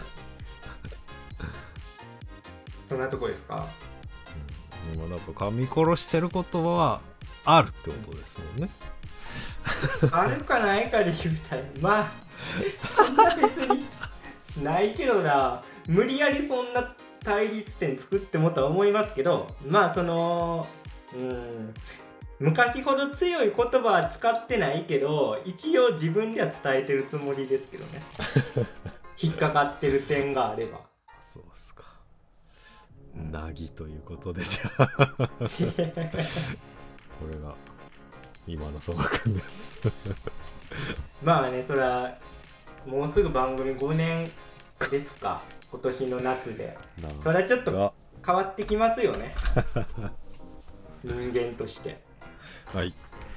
そんなとこですか。 うん、今なんか噛み殺してることはあるってことですもんねあるかないかで言うたらまあそんな別にないけどな、無理やりそんな対立点作ってもとは思いますけど、まあそのうん昔ほど強い言葉は使ってないけど一応自分では伝えてるつもりですけどね引っかかってる点があれば。 そうっすか。なぎということでじゃあこれが今のそばくんですまあね、それはもうすぐ番組ごねんですか今年の夏で。それはちょっと変わってきますよね人間としてはい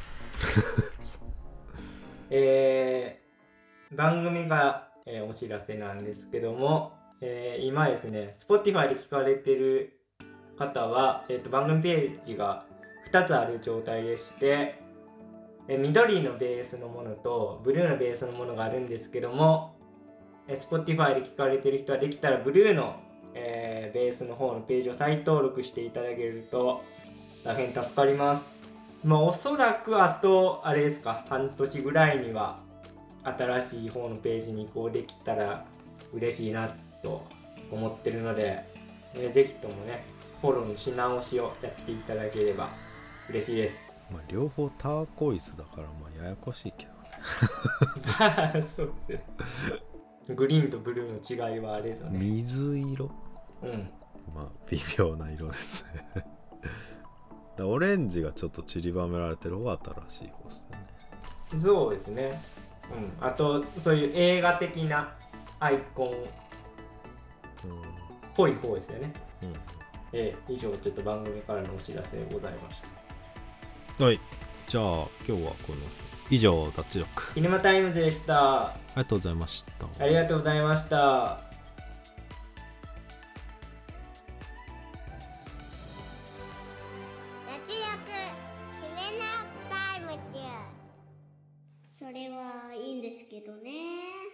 えー、番組が、えー、お知らせなんですけども、えー、今ですね Spotify で聞かれてる方は、えー、と番組ページがふたつある状態でして、えー、緑のベースのものとブルーのベースのものがあるんですけども、えー、Spotify で聞かれてる人はできたらブルーの、えー、ベースの方のページを再登録していただけると大変助かります。まあおそらくあとあれですか、半年ぐらいには新しい方のページに移行できたら嬉しいなと思ってるので、えー、ぜひともねフォローのし直しをやっていただければ嬉しいです。 まあ、両方ターコイズだからまあややこしいけどねそうですね。グリーンとブルーの違いはあれだね。 水色、 うんまあ微妙な色ですねオレンジがちょっと散りばめられてる方が新しい方ですね。 そうですね。うん、あとそういう映画的なアイコンっぽい方ですよね。うん、えー、以上ちょっと番組からのお知らせでございました。 はい、じゃあ今日はこの以上脱力キネマタイムズでした。 ありがとうございました。 ありがとうございました。 それはいいんですけどね。